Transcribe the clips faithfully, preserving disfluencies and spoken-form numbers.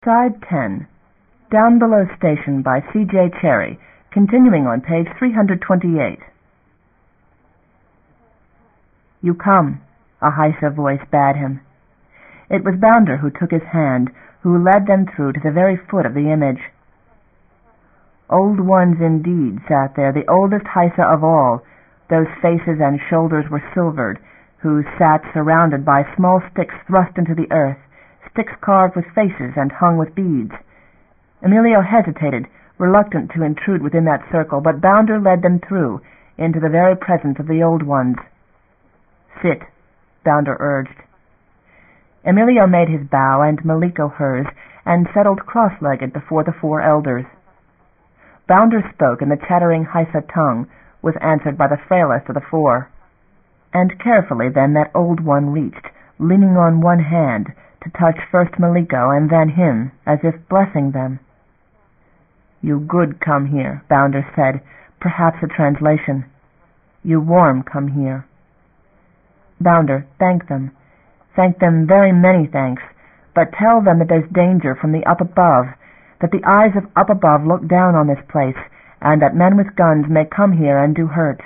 Side ten. Down Below Station by C J Cherry, continuing on page three hundred twenty-eight. You come, a Heisa voice bade him. It was Bounder who took his hand, who led them through to the very foot of the image. Old ones indeed sat there, the oldest Heisa of all. Those faces and shoulders were silvered, who sat surrounded by small sticks thrust into the earth, sticks carved with faces and hung with beads. Emilio hesitated, reluctant to intrude within that circle, but Bounder led them through, into the very presence of the old ones. Sit, Bounder urged. Emilio made his bow and Maliko hers, and settled cross-legged before the four elders. Bounder spoke in the chattering Heisa tongue, was answered by the frailest of the four. And carefully then that old one reached, leaning on one hand, to touch first Maliko and then him, as if blessing them. You good come here, Bounder said, perhaps a translation. You warm come here. Bounder thanked them, thanked them very many thanks, but tell them that there's danger from the up above, that the eyes of up above look down on this place, and that men with guns may come here and do hurt.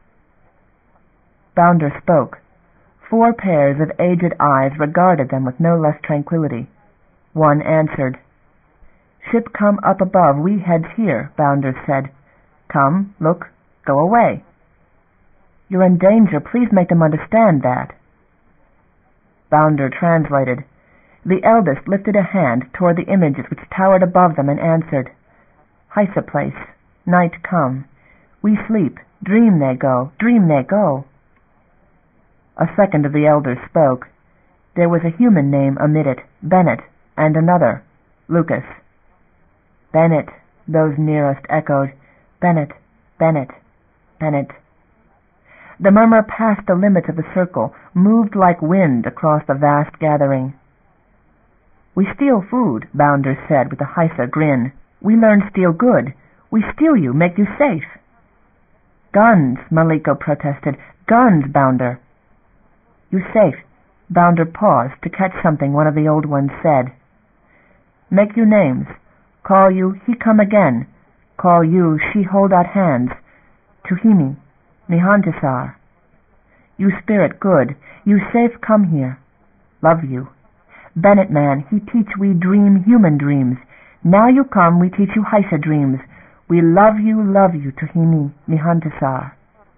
Bounder spoke. Four pairs of aged eyes regarded them with no less tranquillity. One answered. Ship come up above, we heads here, Bounder said. Come, look, go away. You're in danger, please make them understand that. Bounder translated. The eldest lifted a hand toward the images which towered above them and answered. Heisa place, night come. We sleep, dream they go, dream they go. A second of the elders spoke. There was a human name amid it, Bennett, and another, Lucas. Bennett, those nearest echoed, Bennett, Bennett, Bennett. The murmur passed the limits of the circle, moved like wind across the vast gathering. We steal food, Bounder said with a Heisa grin. We learn steal good. We steal you, make you safe. Guns, Maliko protested. Guns, Bounder. You safe. Bounder paused to catch something one of the old ones said. Make you names. Call you he come again. Call you she hold out hands. Tuhimi, Mihantisar. You spirit good. You safe come here. Love you. Bennett man, he teach we dream human dreams. Now you come, we teach you Heisa dreams. We love you, love you, Tuhimi, Mihantisar.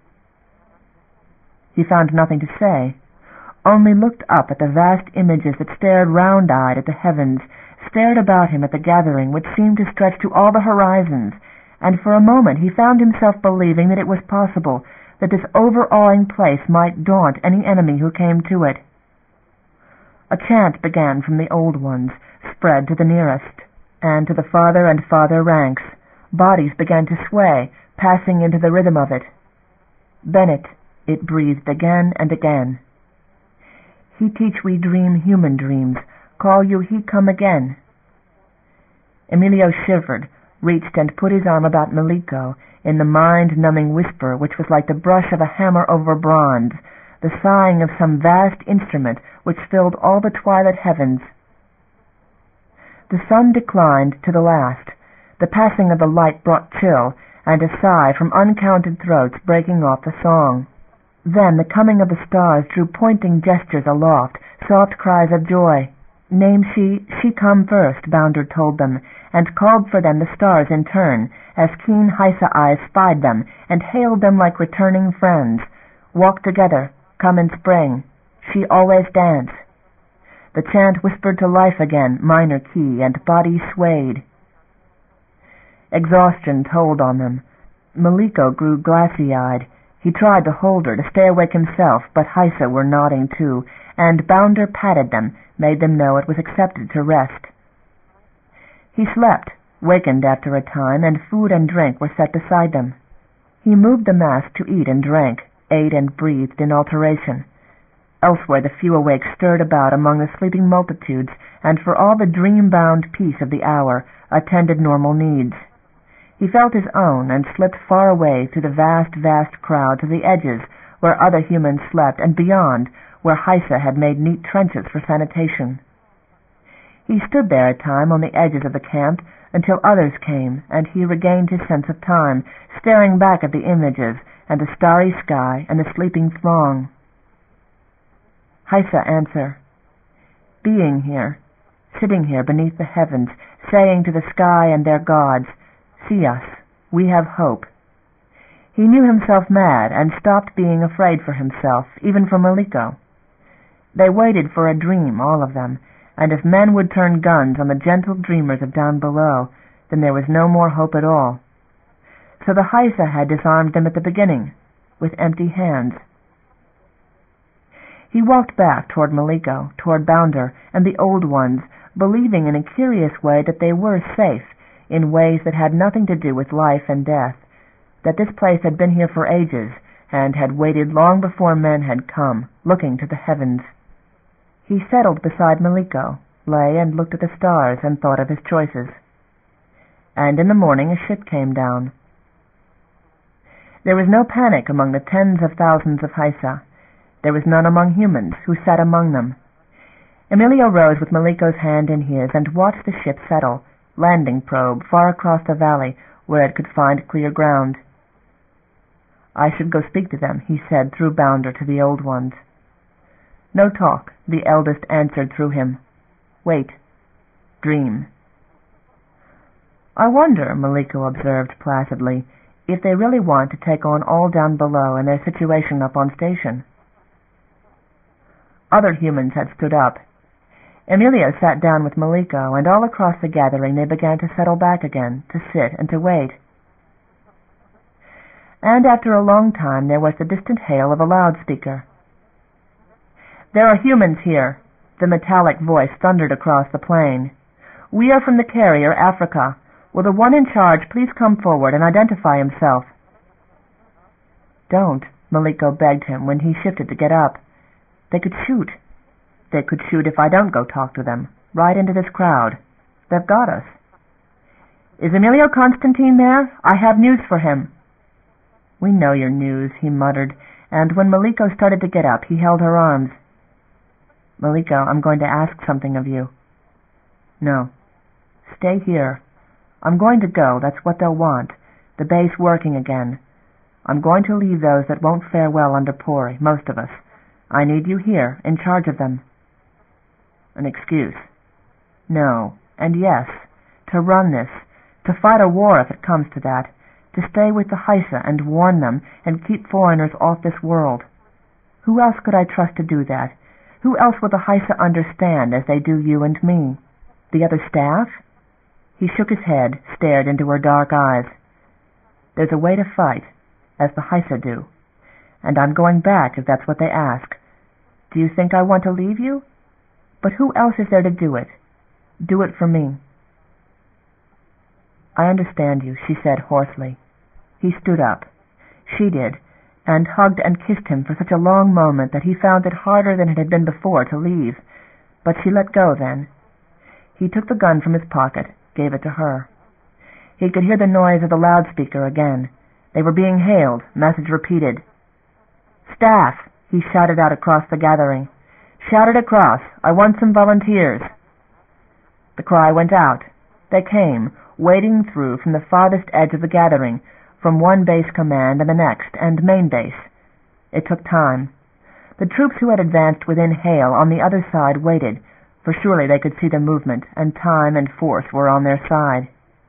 He found nothing to say, only looked up at the vast images that stared round-eyed at the heavens, stared about him at the gathering which seemed to stretch to all the horizons, and for a moment he found himself believing that it was possible that this overawing place might daunt any enemy who came to it. A chant began from the old ones, spread to the nearest, and to the farther and farther ranks. Bodies began to sway, passing into the rhythm of it. Bennett, it breathed again and again. He teach we dream human dreams. Call you he come again. Emilio shivered, reached and put his arm about Maliko in the mind-numbing whisper which was like the brush of a hammer over bronze, the sighing of some vast instrument which filled all the twilight heavens. The sun declined to the last. The passing of the light brought chill, and a sigh from uncounted throats breaking off the song. Then the coming of the stars drew pointing gestures aloft, soft cries of joy. Name she, she come first, Bounder told them, and called for them the stars in turn, as keen Heisa eyes spied them, and hailed them like returning friends. Walk together, come in spring, she always dance. The chant whispered to life again, minor key, and body swayed. Exhaustion told on them. Maliko grew glassy-eyed. He tried to hold her, to stay awake himself, but Heisa were nodding too, and Bounder patted them, made them know it was accepted to rest. He slept, wakened after a time, and food and drink were set beside them. He moved the mass to eat and drank, ate and breathed in alteration. Elsewhere the few awake stirred about among the sleeping multitudes, and for all the dream-bound peace of the hour, attended normal needs. He felt his own, and slipped far away through the vast, vast crowd to the edges where other humans slept, and beyond, where Heisa had made neat trenches for sanitation. He stood there a time on the edges of the camp until others came, and he regained his sense of time, staring back at the images and the starry sky and the sleeping throng. Haisa answer, being here, sitting here beneath the heavens, saying to the sky and their gods, see us, we have hope. He knew himself mad and stopped being afraid for himself, even for Maliko. They waited for a dream, all of them, and if men would turn guns on the gentle dreamers of down below, then there was no more hope at all. So the Haisa had disarmed them at the beginning, with empty hands. He walked back toward Maliko, toward Bounder, and the Old Ones, believing in a curious way that they were safe, in ways that had nothing to do with life and death, that this place had been here for ages, and had waited long before men had come, looking to the heavens. He settled beside Maliko, lay and looked at the stars and thought of his choices. And in the morning a ship came down. There was no panic among the tens of thousands of Haisa. There was none among humans who sat among them. Emilio rose with Maliko's hand in his and watched the ship settle, landing probe, far across the valley where it could find clear ground. I should go speak to them, he said through Bounder to the Old Ones. No talk, the eldest answered through him. Wait. Dream. I wonder, Maliko observed placidly, if they really want to take on all down below and their situation up on station. Other humans had stood up. Emilio sat down with Maliko, and all across the gathering they began to settle back again, to sit and to wait. And after a long time there was the distant hail of a loudspeaker. There are humans here, the metallic voice thundered across the plain. We are from the carrier, Africa. Will the one in charge please come forward and identify himself? Don't, Maliko begged him when he shifted to get up. They could shoot. They could shoot if I don't go talk to them, right into this crowd. They've got us. Is Emilio Constantine there? I have news for him. We know your news, he muttered, and when Maliko started to get up, he held her arms. Maliko, I'm going to ask something of you. No. Stay here. I'm going to go, that's what they'll want. The base working again. I'm going to leave those that won't fare well under Pori, most of us. I need you here, in charge of them. An excuse. No, and yes. To run this. To fight a war if it comes to that. To stay with the Haisa and warn them and keep foreigners off this world. Who else could I trust to do that? Who else will the Haisa understand as they do you and me? The other staff? He shook his head, stared into her dark eyes. There's a way to fight, as the Haisa do. And I'm going back if that's what they ask. Do you think I want to leave you? But who else is there to do it? Do it for me. I understand you, she said hoarsely. He stood up. She did, and hugged and kissed him for such a long moment that he found it harder than it had been before to leave. But she let go then. He took the gun from his pocket, gave it to her. He could hear the noise of the loudspeaker again. They were being hailed, message repeated. Staff, he shouted out across the gathering. Shout it across. I want some volunteers. The cry went out. They came, wading through from the farthest edge of the gathering, from one base command and the next, and main base. It took time. The troops who had advanced within hail on the other side waited, for surely they could see the movement, and time and force were on their side.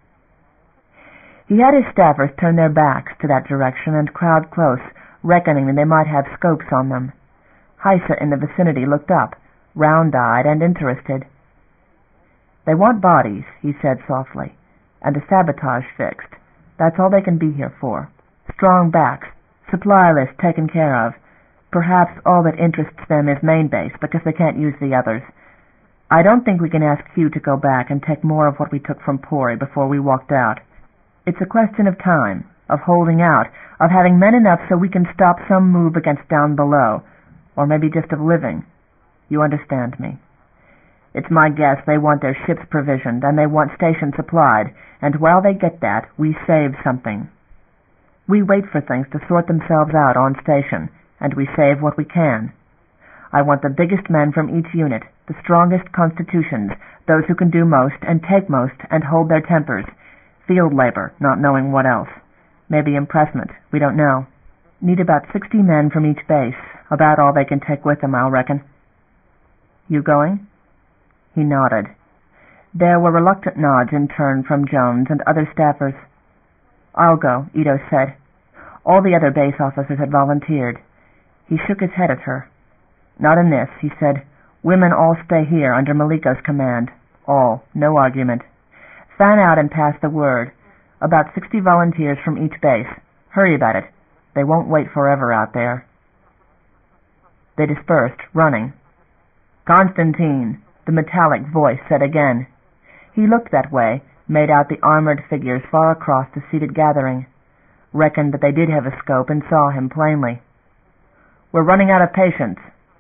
He had his staffers turn their backs to that direction and crowd close, reckoning that they might have scopes on them. Haisa in the vicinity looked up, round-eyed and interested. They want bodies, he said softly, and a sabotage fixed. That's all they can be here for. Strong backs, supply list taken care of. Perhaps all that interests them is main base, because they can't use the others. I don't think we can ask Hugh to go back and take more of what we took from Pori before we walked out. It's a question of time, of holding out, of having men enough so we can stop some move against down below, or maybe just of living. You understand me. It's my guess they want their ships provisioned, and they want station supplied, and while they get that, we save something. We wait for things to sort themselves out on station, and we save what we can. I want the biggest men from each unit, The strongest constitutions, those who can do most and take most and hold their tempers. Field labor, not knowing what else. Maybe impressment, we don't know. Need about sixty men from each base, about all they can take with them, I'll reckon. You going? He nodded. There were reluctant nods in turn from Jones and other staffers. I'll go, Ito said. All the other base officers had volunteered. He shook his head at her. Not in this, he said. Women all stay here under Maliko's command. All, no argument. Fan out and pass the word. About sixty volunteers from each base. Hurry about it. They won't wait forever out there. They dispersed, running. Constantine, the metallic voice said again. He looked that way, made out the armored figures far across the seated gathering, reckoned that they did have a scope and saw him plainly. We're running out of patience.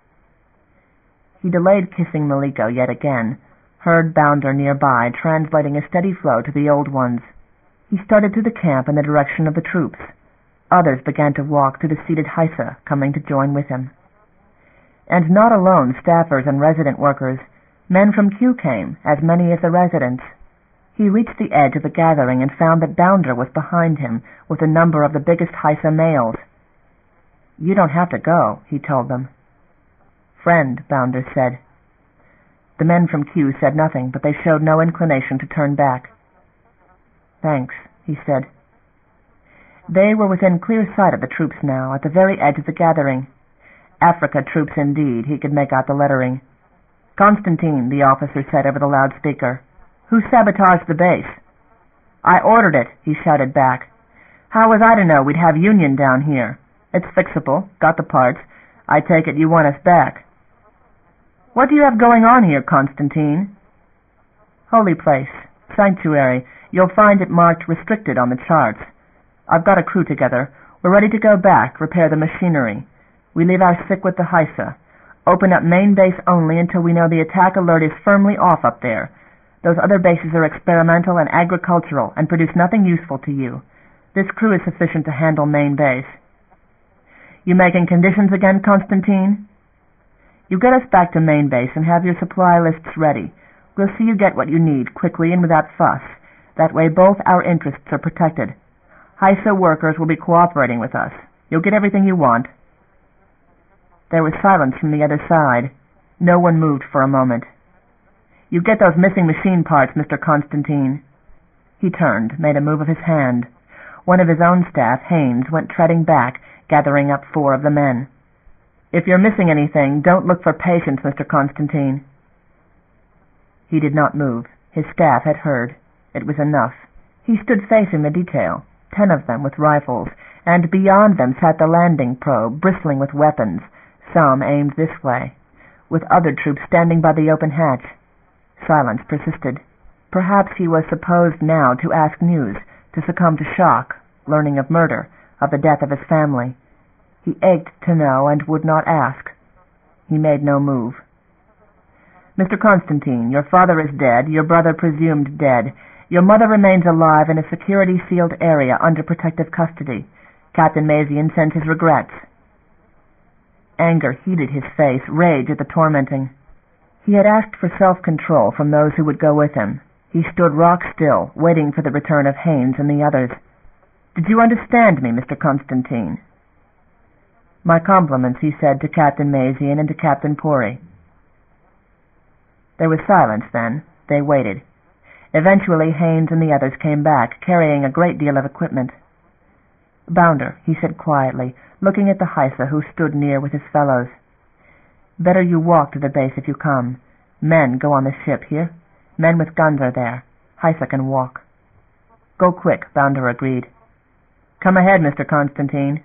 He delayed kissing Maliko yet again, heard Bounder nearby translating a steady flow to the old ones. He started through the camp in the direction of the troops. Others began to walk through the seated Haisa, coming to join with him. And not alone staffers and resident workers. Men from Q came, as many as the residents. He reached the edge of the gathering and found that Bounder was behind him with a number of the biggest Haisa males. You don't have to go, he told them. Friend, Bounder said. The men from Q said nothing, but they showed no inclination to turn back. Thanks, he said. They were within clear sight of the troops now, at the very edge of the gathering. Africa troops indeed, he could make out the lettering. Constantine, the officer said over the loudspeaker. Who sabotaged the base? I ordered it, he shouted back. How was I to know we'd have Union down here? It's fixable, got the parts. I take it you want us back. What do you have going on here, Constantine? Holy place, sanctuary. You'll find it marked restricted on the charts. I've got a crew together. We're ready to go back, repair the machinery. We leave our sick with the Haisa. Open up main base only until we know the attack alert is firmly off up there. Those other bases are experimental and agricultural and produce nothing useful to you. This crew is sufficient to handle main base. You making conditions again, Constantine? You get us back to main base and have your supply lists ready. We'll see you get what you need, quickly and without fuss. That way both our interests are protected. Haisa workers will be cooperating with us. You'll get everything you want. There was silence from the other side. No one moved for a moment. You get those missing machine parts, Mister Constantine. He turned, made a move of his hand. One of his own staff, Haynes, went treading back, gathering up four of the men. If you're missing anything, don't look for patience, Mister Constantine. He did not move. His staff had heard. It was enough. He stood facing the detail, ten of them with rifles, and beyond them sat the landing probe, bristling with weapons, some aimed this way, with other troops standing by the open hatch. Silence persisted. Perhaps he was supposed now to ask news, to succumb to shock, learning of murder, of the death of his family. He ached to know and would not ask. He made no move. Mister Constantine, your father is dead, your brother presumed dead. Your mother remains alive in a security-sealed area under protective custody. Captain Mazian sends his regrets. Anger heated his face, rage at the tormenting. He had asked for self-control from those who would go with him. He stood rock-still, waiting for the return of Haynes and the others. Did you understand me, Mister Constantine? My compliments, he said to Captain Mazian and to Captain Pori. There was silence then. They waited. Eventually Haynes and the others came back, carrying a great deal of equipment. Bounder, he said quietly, looking at the Haisa who stood near with his fellows. Better you walk to the base if you come. Men go on the ship here. Men with guns are there. Haisa can walk. Go quick, Bounder agreed. Come ahead, Mister Constantine.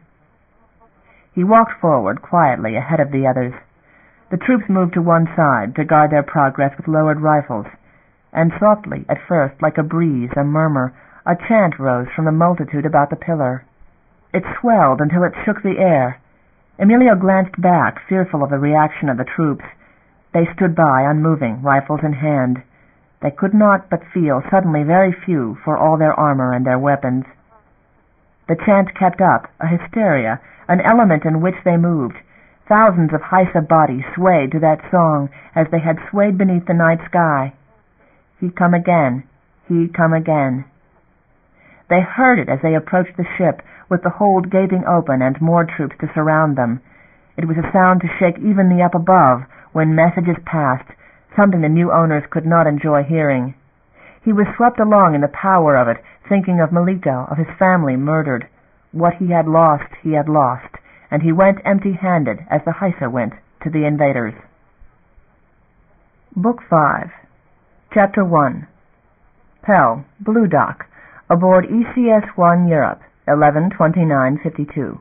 He walked forward quietly ahead of the others. The troops moved to one side to guard their progress with lowered rifles, and softly, at first, like a breeze, a murmur, a chant rose from the multitude about the pillar. It swelled until it shook the air. Emilio glanced back, fearful of the reaction of the troops. They stood by, unmoving, rifles in hand. They could not but feel suddenly very few for all their armor and their weapons. The chant kept up, a hysteria, an element in which they moved. Thousands of Haissa bodies swayed to that song as they had swayed beneath the night sky. He come again, he come again. They heard it as they approached the ship, with the hold gaping open and more troops to surround them. It was a sound to shake even the up above when messages passed, something the new owners could not enjoy hearing. He was swept along in the power of it, thinking of Malika, of his family murdered. What he had lost, he had lost, and he went empty-handed, as the Haissa went, to the invaders. Book five, Chapter one. Pell, Blue Dock, aboard E C S one Europe, eleven twenty-nine fifty-two.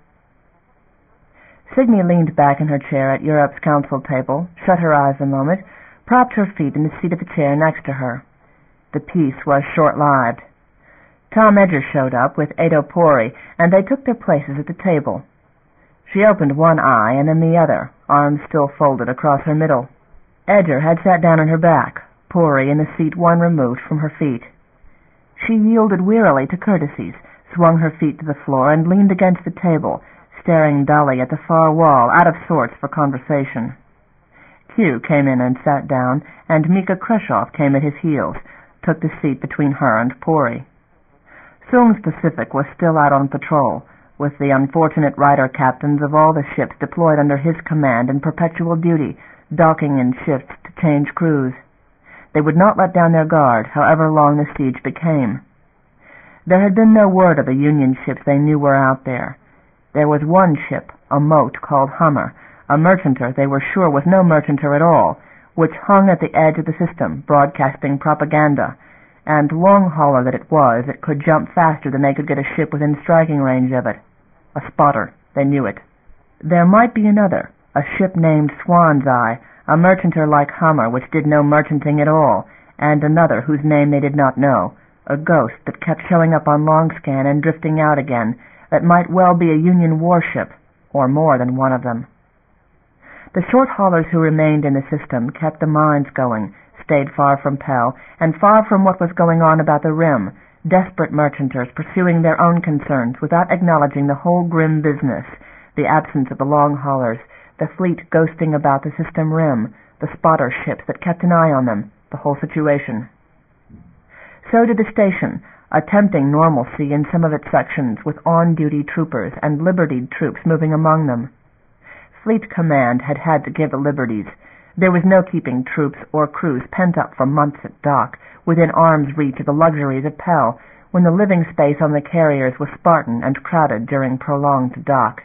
Signy leaned back in her chair at Europe's council table, shut her eyes a moment, propped her feet in the seat of the chair next to her. The peace was short-lived. Tom Edger showed up with Edo Pori, and they took their places at the table. She opened one eye and then the other, arms still folded across her middle. Edger had sat down on her back, Pori in the seat one removed from her feet. She yielded wearily to courtesies, swung her feet to the floor, and leaned against the table, staring dully at the far wall, out of sorts for conversation. Q came in and sat down, and Mika Khrushchev came at his heels, took the seat between her and Pori. Soong's Pacific was still out on patrol, with the unfortunate rider captains of all the ships deployed under his command in perpetual duty, docking in shifts to change crews. They would not let down their guard, however long the siege became. There had been no word of the Union ships they knew were out there. There was one ship, a moat called Hummer, a merchanter they were sure was no merchanter at all, which hung at the edge of the system, broadcasting propaganda, and long-hauler that it was, it could jump faster than they could get a ship within striking range of it. A spotter, they knew it. There might be another, a ship named Swan's Eye, a merchanter like Hummer which did no merchanting at all, and another whose name they did not know, a ghost that kept showing up on Longscan and drifting out again, that might well be a Union warship, or more than one of them. The short-haulers who remained in the system kept the mines going, stayed far from Pell, and far from what was going on about the rim, desperate merchanters pursuing their own concerns without acknowledging the whole grim business, the absence of the long-haulers, the fleet ghosting about the system rim, the spotter ships that kept an eye on them, the whole situation. So did the station, attempting normalcy in some of its sections with on-duty troopers and liberied troops moving among them. Fleet Command had had to give the liberties. There was no keeping troops or crews pent up for months at dock, within arm's reach of the luxuries of Pell, when the living space on the carriers was spartan and crowded during prolonged dock.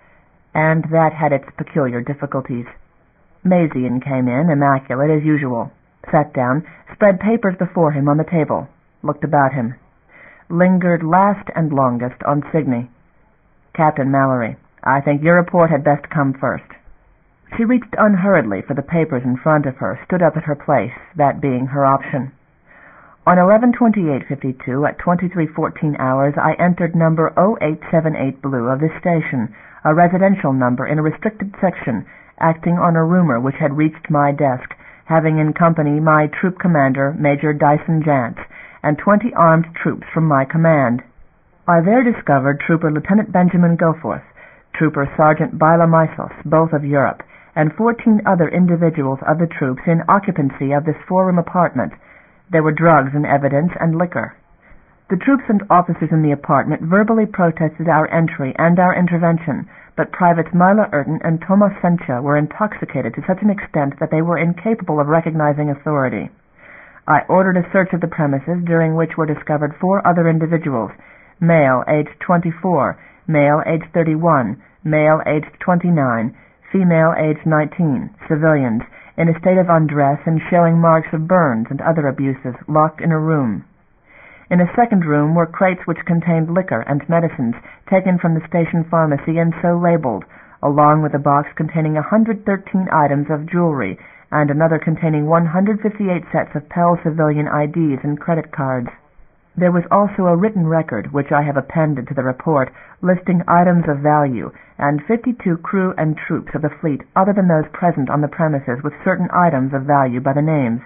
And that had its peculiar difficulties. Mazian came in, immaculate as usual, sat down, spread papers before him on the table, looked about him, lingered last and longest on Signy. Captain Mallory, I think your report had best come first. She reached unhurriedly for the papers in front of her, stood up at her place, that being her option. On eleven twenty-eight fifty-two at twenty-three fourteen hours I entered number oh eight seven eight Blue of this station, a residential number in a restricted section, acting on a rumor which had reached my desk, having in company my troop commander, Major Dyson Jantz, and twenty armed troops from my command. I there discovered Trooper Lieutenant Benjamin Goforth, Trooper Sergeant Bila Misos, both of Europe, and fourteen other individuals of the troops in occupancy of this four-room apartment. There were drugs in evidence and liquor. The troops and officers in the apartment verbally protested our entry and our intervention, but Privates Mila Urton and Tomas Sencha were intoxicated to such an extent that they were incapable of recognizing authority. I ordered a search of the premises, during which were discovered four other individuals, male aged twenty-four, male aged thirty-one, male aged twenty-nine, female aged nineteen, civilians, in a state of undress and showing marks of burns and other abuses, locked in a room. In a second room were crates which contained liquor and medicines taken from the station pharmacy and so labeled, along with a box containing one hundred thirteen items of jewelry and another containing one hundred fifty-eight sets of Pell civilian I Ds and credit cards. There was also a written record, which I have appended to the report, listing items of value, and fifty-two crew and troops of the fleet other than those present on the premises with certain items of value by the names.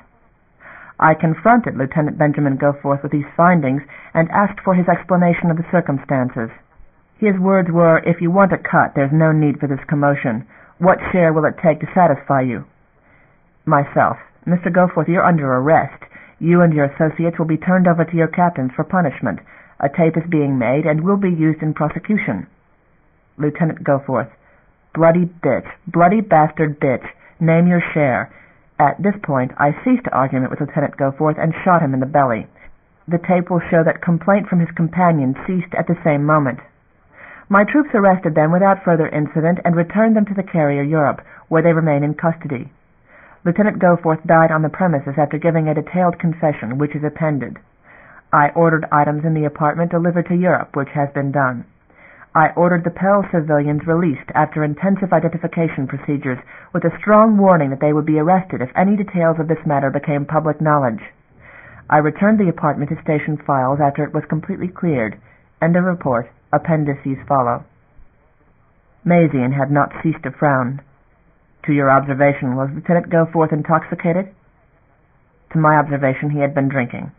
I confronted Lieutenant Benjamin Goforth with these findings and asked for his explanation of the circumstances. His words were, "If you want a cut, there's no need for this commotion. What share will it take to satisfy you? Myself. Mister Goforth, you're under arrest. You and your associates will be turned over to your captains for punishment. A tape is being made and will be used in prosecution. Lieutenant Goforth. Bloody bitch. Bloody bastard bitch. Name your share. At this point, I ceased argument with Lieutenant Goforth and shot him in the belly. The tape will show that complaint from his companion ceased at the same moment. My troops arrested them without further incident and returned them to the carrier Europe, where they remain in custody. Lieutenant Goforth died on the premises after giving a detailed confession, which is appended. I ordered items in the apartment delivered to Europe, which has been done. I ordered the Pell civilians released after intensive identification procedures, with a strong warning that they would be arrested if any details of this matter became public knowledge. I returned the apartment to station files after it was completely cleared. End of report. Appendices follow. Mazian had not ceased to frown. To your observation, was Lieutenant Goforth intoxicated? To my observation, he had been drinking.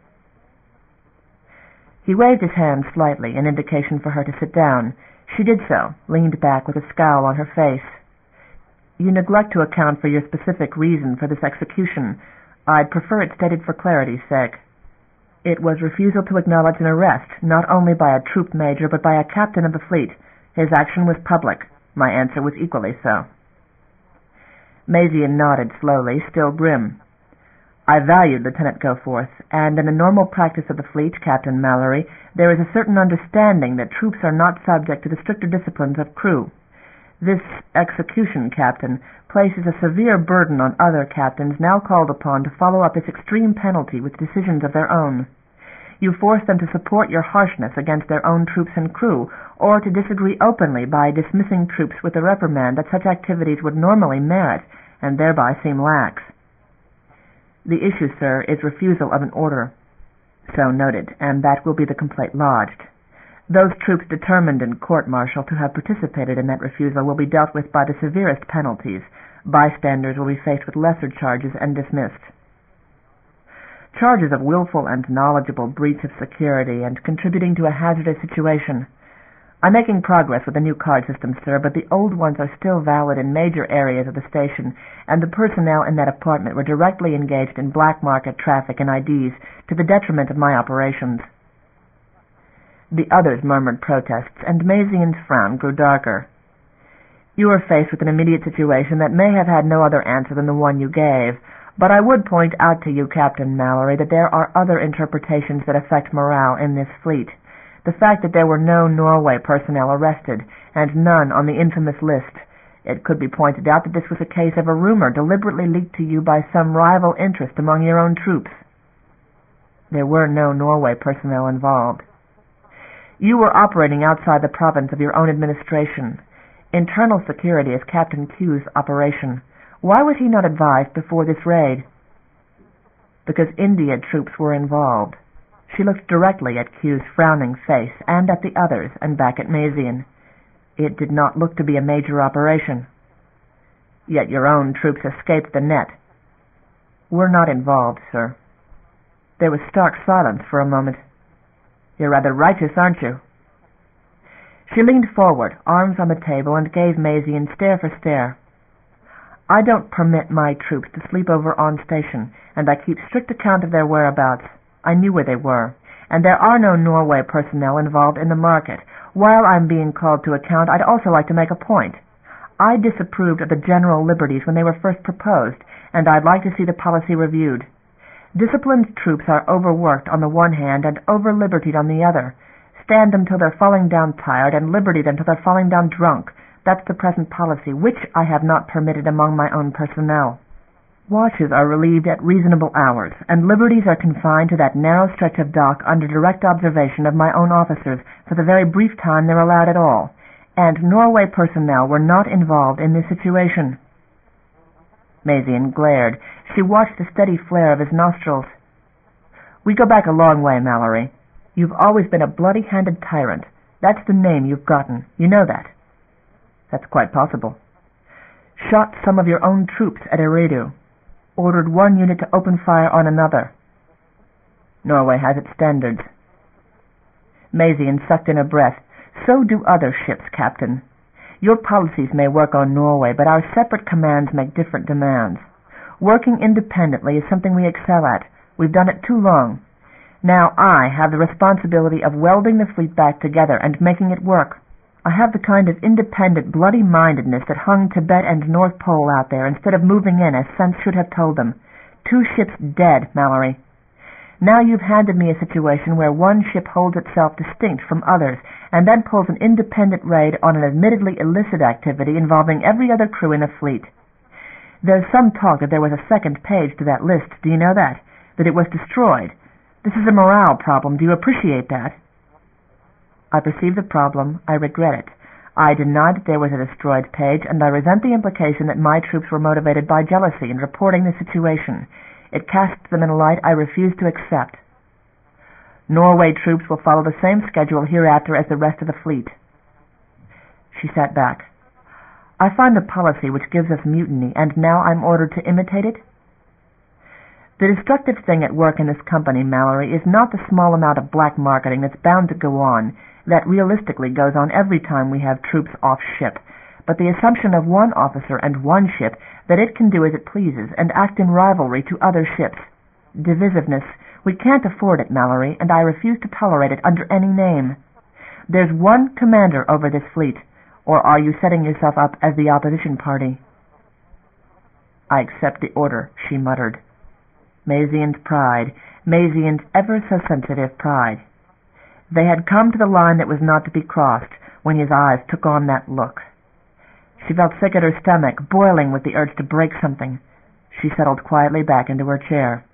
He waved his hand slightly, an indication for her to sit down. She did so, leaned back with a scowl on her face. You neglect to account for your specific reason for this execution. I'd prefer it stated for clarity's sake. It was refusal to acknowledge an arrest, not only by a troop major, but by a captain of the fleet. His action was public. My answer was equally so. Mazian nodded slowly, still grim. I valued Lieutenant Goforth, and in the normal practice of the fleet, Captain Mallory, there is a certain understanding that troops are not subject to the stricter disciplines of crew. This execution, Captain, places a severe burden on other captains now called upon to follow up this extreme penalty with decisions of their own. You force them to support your harshness against their own troops and crew, or to disagree openly by dismissing troops with a reprimand that such activities would normally merit, and thereby seem lax. The issue, sir, is refusal of an order. So noted, and that will be the complaint lodged. Those troops determined in court-martial to have participated in that refusal will be dealt with by the severest penalties. Bystanders will be faced with lesser charges and dismissed. Charges of willful and knowledgeable breach of security and contributing to a hazardous situation. I'm making progress with the new card system, sir, but the old ones are still valid in major areas of the station, and the personnel in that apartment were directly engaged in black market traffic and I Ds to the detriment of my operations. The others murmured protests, and Mazian's frown grew darker. You are faced with an immediate situation that may have had no other answer than the one you gave, but I would point out to you, Captain Mallory, that there are other interpretations that affect morale in this fleet. The fact that there were no Norway personnel arrested, and none on the infamous list. It could be pointed out that this was a case of a rumor deliberately leaked to you by some rival interest among your own troops. There were no Norway personnel involved. You were operating outside the province of your own administration. Internal security is Captain Q's operation. Why was he not advised before this raid? Because India troops were involved. She looked directly at Q's frowning face, and at the others, and back at Mazian. It did not look to be a major operation. Yet your own troops escaped the net. We're not involved, sir. There was stark silence for a moment. You're rather righteous, aren't you? She leaned forward, arms on the table, and gave Mazian stare for stare. I don't permit my troops to sleep over on station, and I keep strict account of their whereabouts. I knew where they were, and there are no Norway personnel involved in the market. While I'm being called to account, I'd also like to make a point. I disapproved of the general liberties when they were first proposed, and I'd like to see the policy reviewed. Disciplined troops are overworked on the one hand and over-libertied on the other. Stand them till they're falling down tired, and liberty them till they're falling down drunk. That's the present policy, which I have not permitted among my own personnel. Watches are relieved at reasonable hours, and liberties are confined to that narrow stretch of dock under direct observation of my own officers for the very brief time they're allowed at all, and Norway personnel were not involved in this situation. Mazian glared. She watched the steady flare of his nostrils. We go back a long way, Mallory. You've always been a bloody-handed tyrant. That's the name you've gotten. You know that. That's quite possible. Shot some of your own troops at Eridu. Ordered one unit to open fire on another. Norway has its standards. Mazian sucked in a breath. So do other ships, Captain. Your policies may work on Norway, but our separate commands make different demands. Working independently is something we excel at. We've done it too long. Now I have the responsibility of welding the fleet back together and making it work. I have the kind of independent, bloody-mindedness that hung Tibet and North Pole out there instead of moving in as sense should have told them. Two ships dead, Mallory. Now you've handed me a situation where one ship holds itself distinct from others and then pulls an independent raid on an admittedly illicit activity involving every other crew in the fleet. There's some talk that there was a second page to that list. Do you know that? That it was destroyed. This is a morale problem. Do you appreciate that? I perceive the problem. I regret it. I deny that there was a destroyed page, and I resent the implication that my troops were motivated by jealousy in reporting the situation. It casts them in a light I refuse to accept. Norway troops will follow the same schedule hereafter as the rest of the fleet. She sat back. I find a policy which gives us mutiny, and now I'm ordered to imitate it? The destructive thing at work in this company, Mallory, is not the small amount of black marketing that's bound to go on, that realistically goes on every time we have troops off ship, but the assumption of one officer and one ship that it can do as it pleases and act in rivalry to other ships. Divisiveness. We can't afford it, Mallory, and I refuse to tolerate it under any name. There's one commander over this fleet, or are you setting yourself up as the opposition party? I accept the order, she muttered. Maisie and pride, Maisie and ever so sensitive pride. They had come to the line that was not to be crossed when his eyes took on that look. She felt sick at her stomach, boiling with the urge to break something. She settled quietly back into her chair.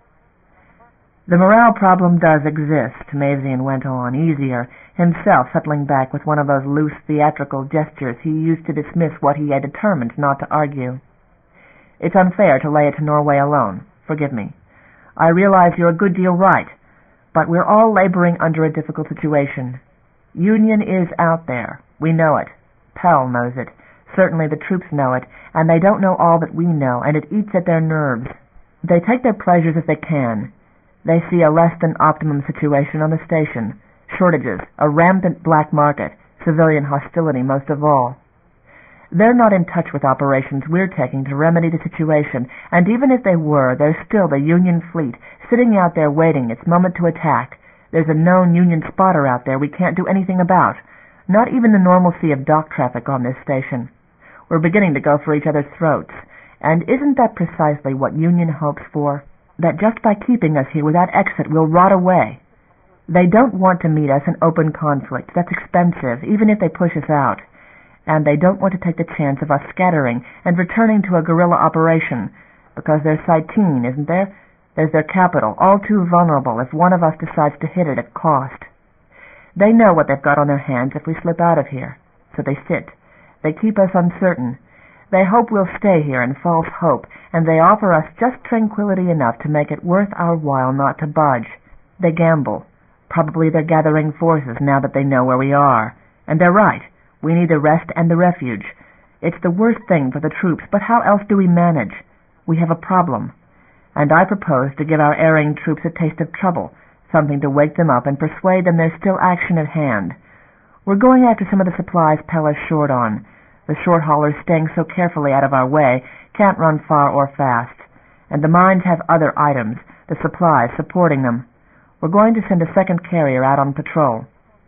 The morale problem does exist, Maisie went on, easier, himself settling back with one of those loose theatrical gestures he used to dismiss what he had determined not to argue. It's unfair to lay it to Norway alone. Forgive me. I realize you're a good deal right. But we're all laboring under a difficult situation. Union is out there. We know it. Pell knows it. Certainly the troops know it, and they don't know all that we know, and it eats at their nerves. They take their pleasures as they can. They see a less than optimum situation on the station, shortages, a rampant black market, civilian hostility most of all. They're not in touch with operations we're taking to remedy the situation, and even if they were, there's still the Union fleet sitting out there waiting its moment to attack. There's a known Union spotter out there we can't do anything about. Not even the normalcy of dock traffic on this station. We're beginning to go for each other's throats. And isn't that precisely what Union hopes for? That just by keeping us here without exit we'll rot away. They don't want to meet us in open conflict. That's expensive, even if they push us out. And they don't want to take the chance of us scattering and returning to a guerrilla operation, because there's Saitine, isn't there? There's their capital, all too vulnerable if one of us decides to hit it at cost. They know what they've got on their hands if we slip out of here, so they sit. They keep us uncertain. They hope we'll stay here in false hope, and they offer us just tranquility enough to make it worth our while not to budge. They gamble. Probably they're gathering forces now that they know where we are. And they're right. We need the rest and the refuge. It's the worst thing for the troops, but how else do we manage? We have a problem. And I propose to give our erring troops a taste of trouble, something to wake them up and persuade them there's still action at hand. We're going after some of the supplies Pell is short on. The short haulers staying so carefully out of our way can't run far or fast. And the mines have other items, the supplies supporting them. We're going to send a second carrier out on patrol.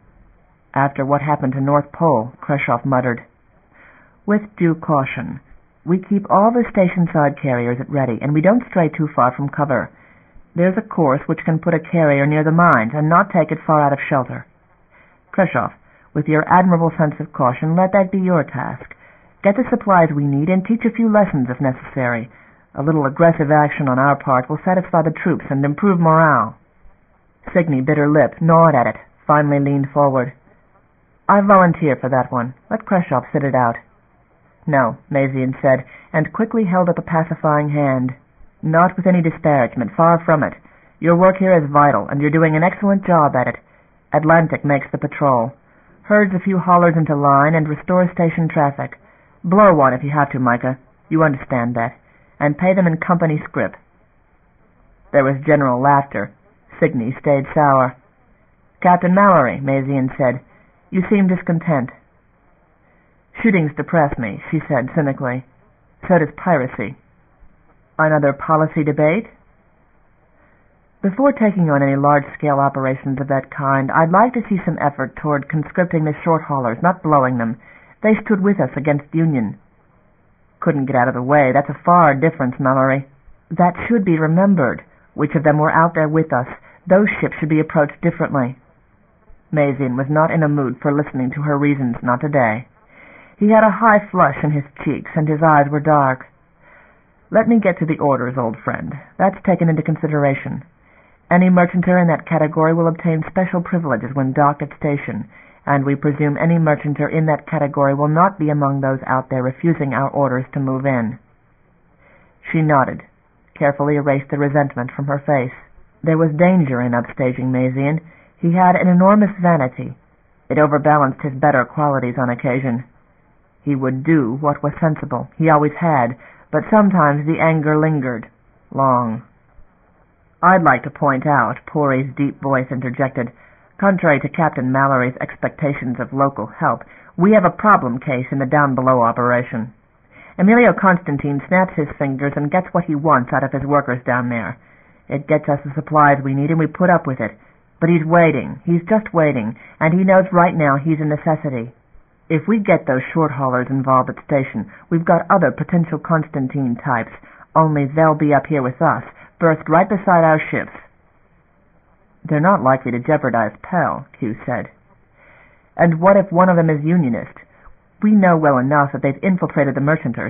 After what happened to North Pole, Khrushchev muttered. With due caution. We keep all the station-side carriers at ready, and we don't stray too far from cover. There's a course which can put a carrier near the mines and not take it far out of shelter. Khrushchev, with your admirable sense of caution, let that be your task. Get the supplies we need and teach a few lessons if necessary. A little aggressive action on our part will satisfy the troops and improve morale. Signy bit her lip, gnawed at it, finally leaned forward. I volunteer for that one. Let Khrushchev sit it out. No, Maisie said, and quickly held up a pacifying hand. Not with any disparagement, far from it. Your work here is vital, and you're doing an excellent job at it. Atlantic makes the patrol. Herds a few haulers into line and restores station traffic. Blow one if you have to, Micah. You understand that. And pay them in company scrip. There was general laughter. Signy stayed sour. Captain Mallory, Maisie said. You seem discontent. Shootings depress me, she said cynically. So does piracy. Another policy debate? Before taking on any large-scale operations of that kind, I'd like to see some effort toward conscripting the short haulers, not blowing them. They stood with us against Union. Couldn't get out of the way. That's a far difference, Mallory. That should be remembered. Which of them were out there with us? Those ships should be approached differently. Maisie was not in a mood for listening to her reasons, not today. He had a high flush in his cheeks, and his eyes were dark. Let me get to the orders, old friend. That's taken into consideration. Any merchanter in that category will obtain special privileges when docked at station, and we presume any merchanter in that category will not be among those out there refusing our orders to move in. She nodded, carefully erased the resentment from her face. There was danger in upstaging Maisie. He had an enormous vanity. It overbalanced his better qualities on occasion. He would do what was sensible. He always had, but sometimes the anger lingered. Long. I'd like to point out, Pori's deep voice interjected, contrary to Captain Mallory's expectations of local help, we have a problem case in the down-below operation. Emilio Constantine snaps his fingers and gets what he wants out of his workers down there. It gets us the supplies we need, and we put up with it. But he's waiting. He's just waiting, and he knows right now he's a necessity. If we get those short haulers involved at station, we've got other potential Constantine types, only they'll be up here with us, berthed right beside our ships. They're not likely to jeopardize Pell, Q said. And what if one of them is Unionist? We know well enough that they've infiltrated the merchanters.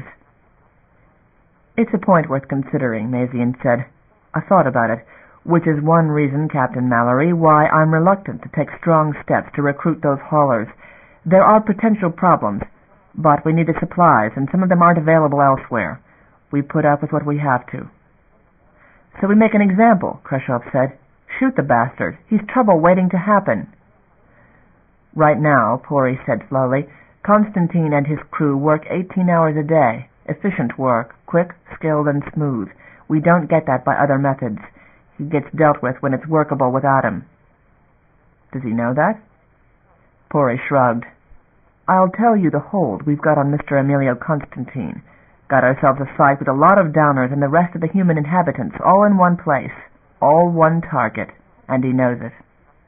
It's a point worth considering, Maisie said. I thought about it, which is one reason, Captain Mallory, why I'm reluctant to take strong steps to recruit those haulers. There are potential problems, but we need the supplies, and some of them aren't available elsewhere. We put up with what we have to. So we make an example, Khrushchev said. Shoot the bastard. He's trouble waiting to happen. Right now, Pori said slowly, Constantine and his crew work eighteen hours a day. Efficient work, quick, skilled, and smooth. We don't get that by other methods. He gets dealt with when it's workable without him. Does he know that? Pori shrugged. I'll tell you the hold we've got on Mister Emilio Constantine. Got ourselves a site with a lot of downers and the rest of the human inhabitants all in one place, all one target, and he knows it.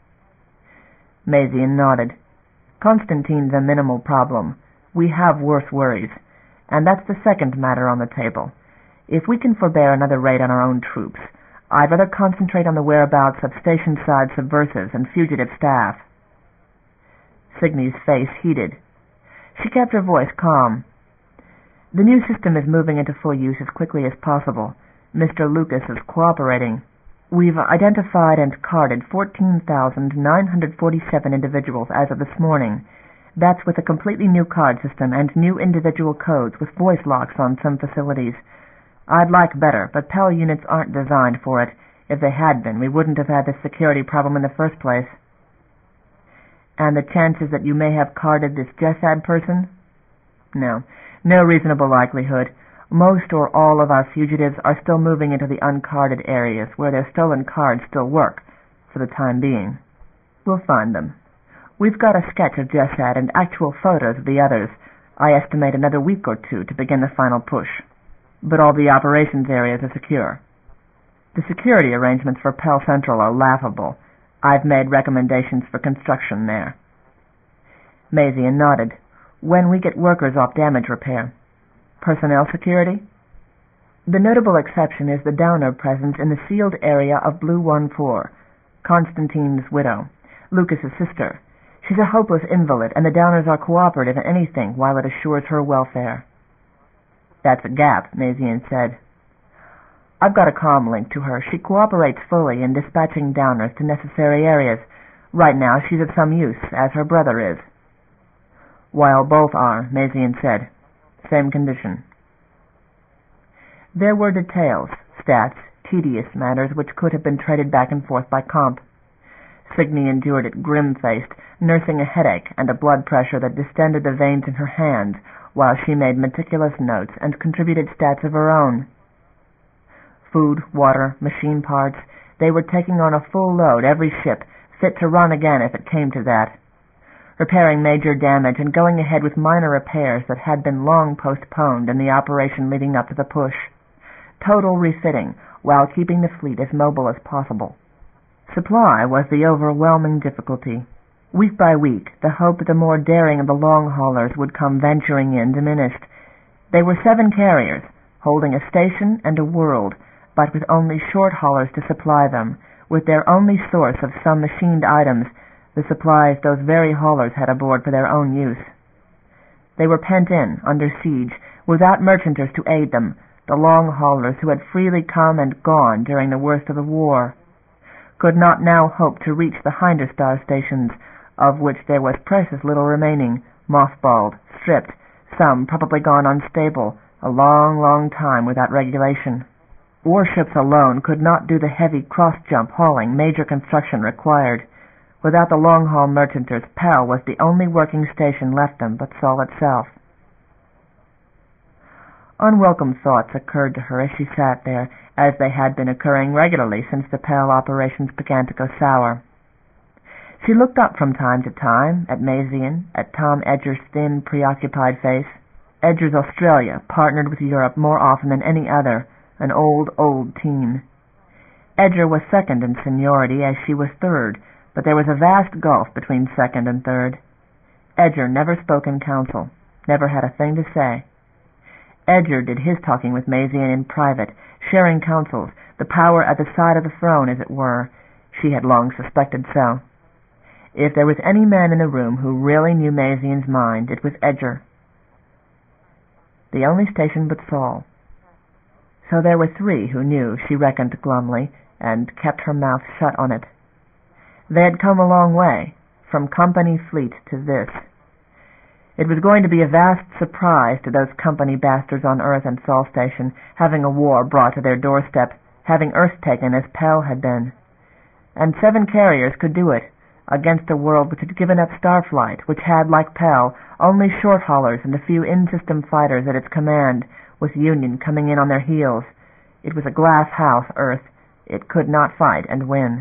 Maisie nodded. Constantine's a minimal problem. We have worse worries, and that's the second matter on the table. If we can forbear another raid on our own troops, I'd rather concentrate on the whereabouts of station-side subversives and fugitive staff. Signy's face heated. She kept her voice calm. The new system is moving into full use as quickly as possible. Mister Lucas is cooperating. We've identified and carded fourteen thousand nine hundred forty-seven individuals as of this morning. That's with a completely new card system and new individual codes with voice locks on some facilities. I'd like better, but Pell units aren't designed for it. If they had been, we wouldn't have had this security problem in the first place. And the chances that you may have carded this Jessad person? No. No reasonable likelihood. Most or all of our fugitives are still moving into the uncarded areas where their stolen cards still work, for the time being. We'll find them. We've got a sketch of Jessad and actual photos of the others. I estimate another week or two to begin the final push. But all the operations areas are secure. The security arrangements for Pell Central are laughable. I've made recommendations for construction there. Maisie nodded. When we get workers off damage repair. Personnel security? The notable exception is the Downer presence in the sealed area of Blue one four, Constantine's widow, Lucas's sister. She's a hopeless invalid, and the Downers are cooperative in anything while it assures her welfare. That's a gap, Maisie said. I've got a comm link to her. She cooperates fully in dispatching Downers to necessary areas. Right now she's of some use, as her brother is. While both are, Maisie said. Same condition. There were details, stats, tedious matters which could have been traded back and forth by comp. Signy endured it grim-faced, nursing a headache and a blood pressure that distended the veins in her hands, while she made meticulous notes and contributed stats of her own. Food, water, machine parts, they were taking on a full load every ship, fit to run again if it came to that. repairing major damage and going ahead with minor repairs that had been long postponed in the operation leading up to the push. Total refitting, while keeping the fleet as mobile as possible. Supply was the overwhelming difficulty. Week by week, the hope that the more daring of the long haulers would come venturing in diminished. They were seven carriers, holding a station and a world, but with only short haulers to supply them, with their only source of some machined items, the supplies those very haulers had aboard for their own use. They were pent in, under siege, without merchanters to aid them, the long haulers who had freely come and gone during the worst of the war, could not now hope to reach the hinder star stations, of which there was precious little remaining, mothballed, stripped, some probably gone unstable, a long, long time without regulation. Warships alone could not do the heavy cross-jump hauling major construction required. Without the long-haul merchanters, Pell was the only working station left them but Sol itself. Unwelcome thoughts occurred to her as she sat there, as they had been occurring regularly since the Pell operations began to go sour. She looked up from time to time at Mazian, at Tom Edger's thin, preoccupied face. Edger's Australia partnered with Europe more often than any other, an old, old team. Edger was second in seniority as she was third, but there was a vast gulf between second and third. Edger never spoke in council, never had a thing to say. Edger did his talking with Mazian in private, sharing counsels, the power at the side of the throne, as it were. She had long suspected so. If there was any man in the room who really knew Mazian's mind, it was Edger. The only station but Sol. So there were three who knew, she reckoned glumly, and kept her mouth shut on it. They had come a long way, from company fleet to this. It was going to be a vast surprise to those company bastards on Earth and Sol Station, having a war brought to their doorstep, having Earth taken as Pell had been. And seven carriers could do it, against a world which had given up starflight, which had, like Pell, only short haulers and a few in-system fighters at its command, with Union coming in on their heels. It was a glass house, Earth. It could not fight and win.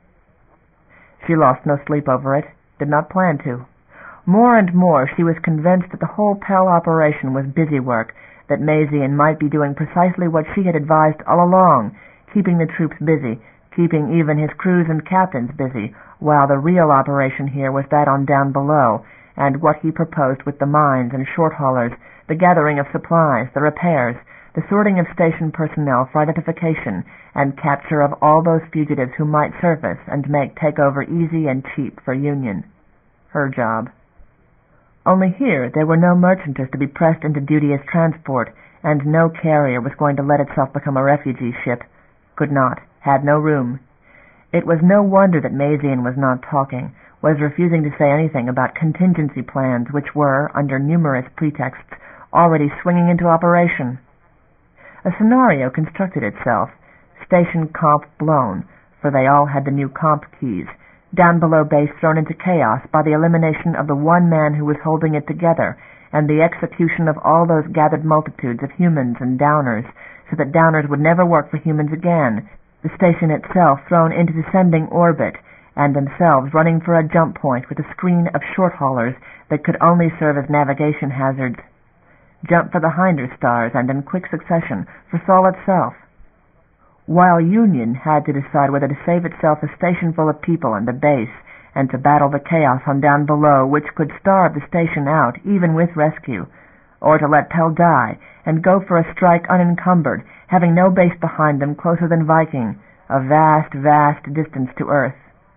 She lost no sleep over it, did not plan to. More and more she was convinced that the whole Pell operation was busy work, that Mazian might be doing precisely what she had advised all along, keeping the troops busy, keeping even his crews and captains busy, while the real operation here was that on down below, and what he proposed with the mines and short haulers, the gathering of supplies, the repairs, the sorting of station personnel for identification, and capture of all those fugitives who might surface and make takeover easy and cheap for Union. Her job. Only here there were no merchanters to be pressed into duty as transport, and no carrier was going to let itself become a refugee ship. Could not, had no room. It was no wonder that Mazian was not talking, was refusing to say anything about contingency plans which were, under numerous pretexts, already swinging into operation. A scenario constructed itself, station comp blown, for they all had the new comp keys, down below base thrown into chaos by the elimination of the one man who was holding it together, and the execution of all those gathered multitudes of humans and downers, so that downers would never work for humans again, the station itself thrown into descending orbit, and themselves running for a jump point with a screen of short haulers that could only serve as navigation hazards. Jump for the hinder stars, and in quick succession, for Sol itself. While Union had to decide whether to save itself a station full of people and a base, and to battle the chaos on down below which could starve the station out, even with rescue, or to let Pell die, and go for a strike unencumbered, having no base behind them closer than Viking, a vast, vast distance to Earth.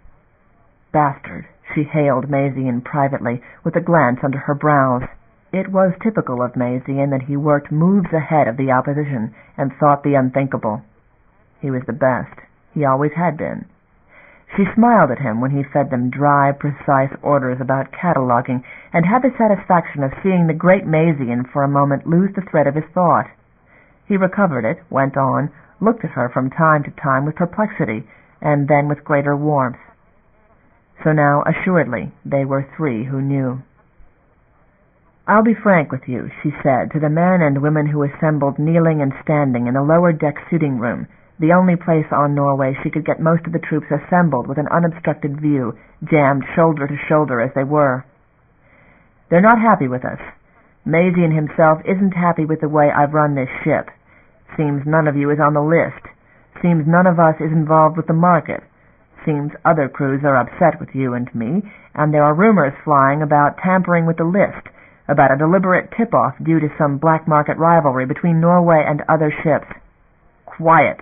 Bastard, she hailed Mazian privately, with a glance under her brows. It was typical of Mazian that he worked moves ahead of the opposition, and thought the unthinkable. He was the best. He always had been. She smiled at him when he fed them dry, precise orders about cataloguing, and had the satisfaction of seeing the great Mazian for a moment lose the thread of his thought. He recovered it, went on, looked at her from time to time with perplexity, and then with greater warmth. So now, assuredly, they were three who knew. "I'll be frank with you," she said to the men and women who assembled kneeling and standing in the lower deck sitting room, the only place on Norway she could get most of the troops assembled with an unobstructed view, jammed shoulder to shoulder as they were. They're not happy with us. Maisie and himself isn't happy with the way I've run this ship. Seems none of you is on the list. Seems none of us is involved with the market. Seems other crews are upset with you and me, and there are rumors flying about tampering with the list, about a deliberate tip-off due to some black market rivalry between Norway and other ships. Quiet.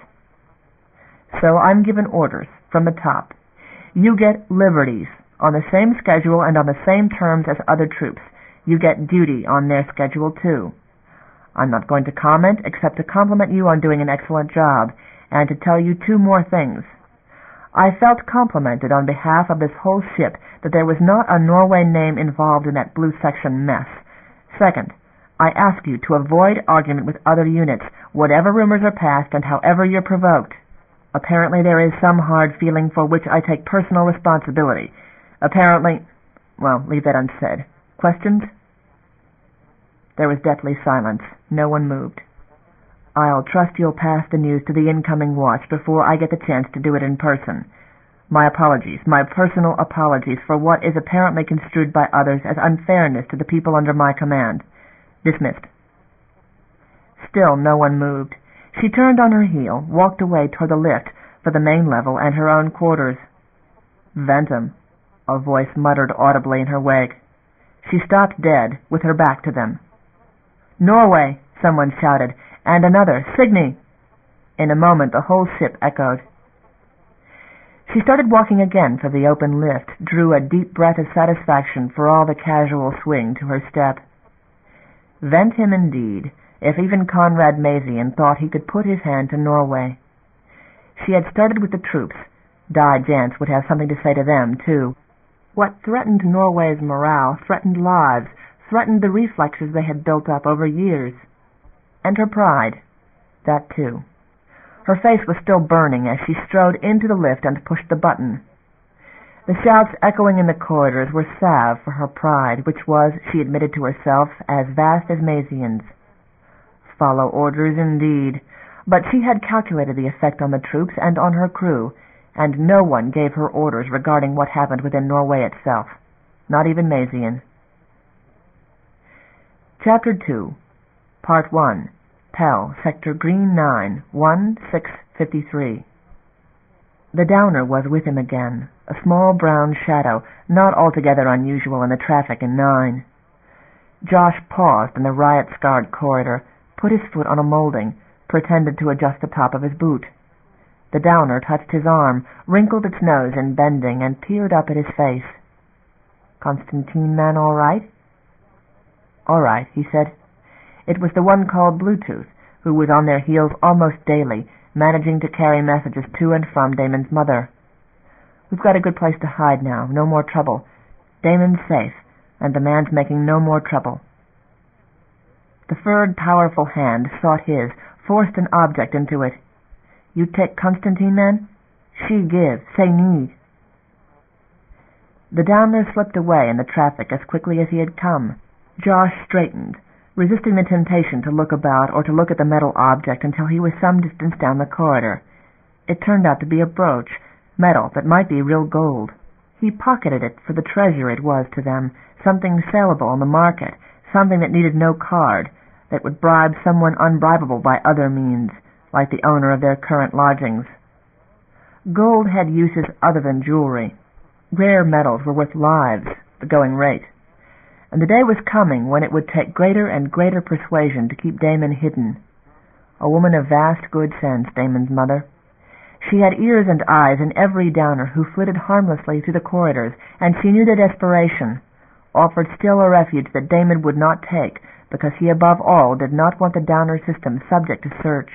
So I'm given orders from the top. You get liberties on the same schedule and on the same terms as other troops. You get duty on their schedule too. I'm not going to comment except to compliment you on doing an excellent job, and to tell you two more things. I felt complimented on behalf of this whole ship that there was not a Norway name involved in that blue section mess. Second, I ask you to avoid argument with other units, whatever rumors are passed and however you're provoked. Apparently there is some hard feeling for which I take personal responsibility. Apparently... well, leave that unsaid. Questions? There was deathly silence. No one moved. I'll trust you'll pass the news to the incoming watch before I get the chance to do it in person. My apologies, my personal apologies for what is apparently construed by others as unfairness to the people under my command. Dismissed. Still no one moved. She turned on her heel, walked away toward the lift for the main level and her own quarters. Ventum, a voice muttered audibly in her wake. She stopped dead, with her back to them. Norway, someone shouted, and another, Signy. In a moment the whole ship echoed. She started walking again for the open lift, drew a deep breath of satisfaction for all the casual swing to her step. Vent him indeed, if even Conrad Mazian thought he could put his hand to Norway. She had started with the troops. Di Jantz would have something to say to them, too. What threatened Norway's morale threatened lives, threatened the reflexes they had built up over years. And her pride. That, too. Her face was still burning as she strode into the lift and pushed the button. The shouts echoing in the corridors were salve for her pride, which was, she admitted to herself, as vast as Mazian's. Follow orders indeed. But she had calculated the effect on the troops and on her crew, and no one gave her orders regarding what happened within Norway itself. Not even Mazian. Chapter two. Part one. Pell, Sector Green nine, one six fifty-three. The Downer was with him again, a small brown shadow, not altogether unusual in the traffic in nine. Josh paused in the riot-scarred corridor, put his foot on a molding, pretended to adjust the top of his boot. The Downer touched his arm, wrinkled its nose in bending, and peered up at his face. Constantine man all right? All right, he said. It was the one called Bluetooth, who was on their heels almost daily, managing to carry messages to and from Damon's mother. We've got a good place to hide now, no more trouble. Damon's safe, and the man's making no more trouble. The furred, powerful hand sought his, forced an object into it. You take Constantine, then? She give, say need. The Downer slipped away in the traffic as quickly as he had come. Josh straightened, resisting the temptation to look about or to look at the metal object until he was some distance down the corridor. It turned out to be a brooch, metal that might be real gold. He pocketed it for the treasure it was to them, something sellable on the market, something that needed no card, that would bribe someone unbribable by other means, like the owner of their current lodgings. Gold had uses other than jewelry. Rare metals were worth lives, the going rate. And the day was coming when it would take greater and greater persuasion to keep Damon hidden. A woman of vast good sense, Damon's mother. She had ears and eyes in every Downer who flitted harmlessly through the corridors, and she knew their desperation, offered still a refuge that Damon would not take, because he above all did not want the Downer system subject to search.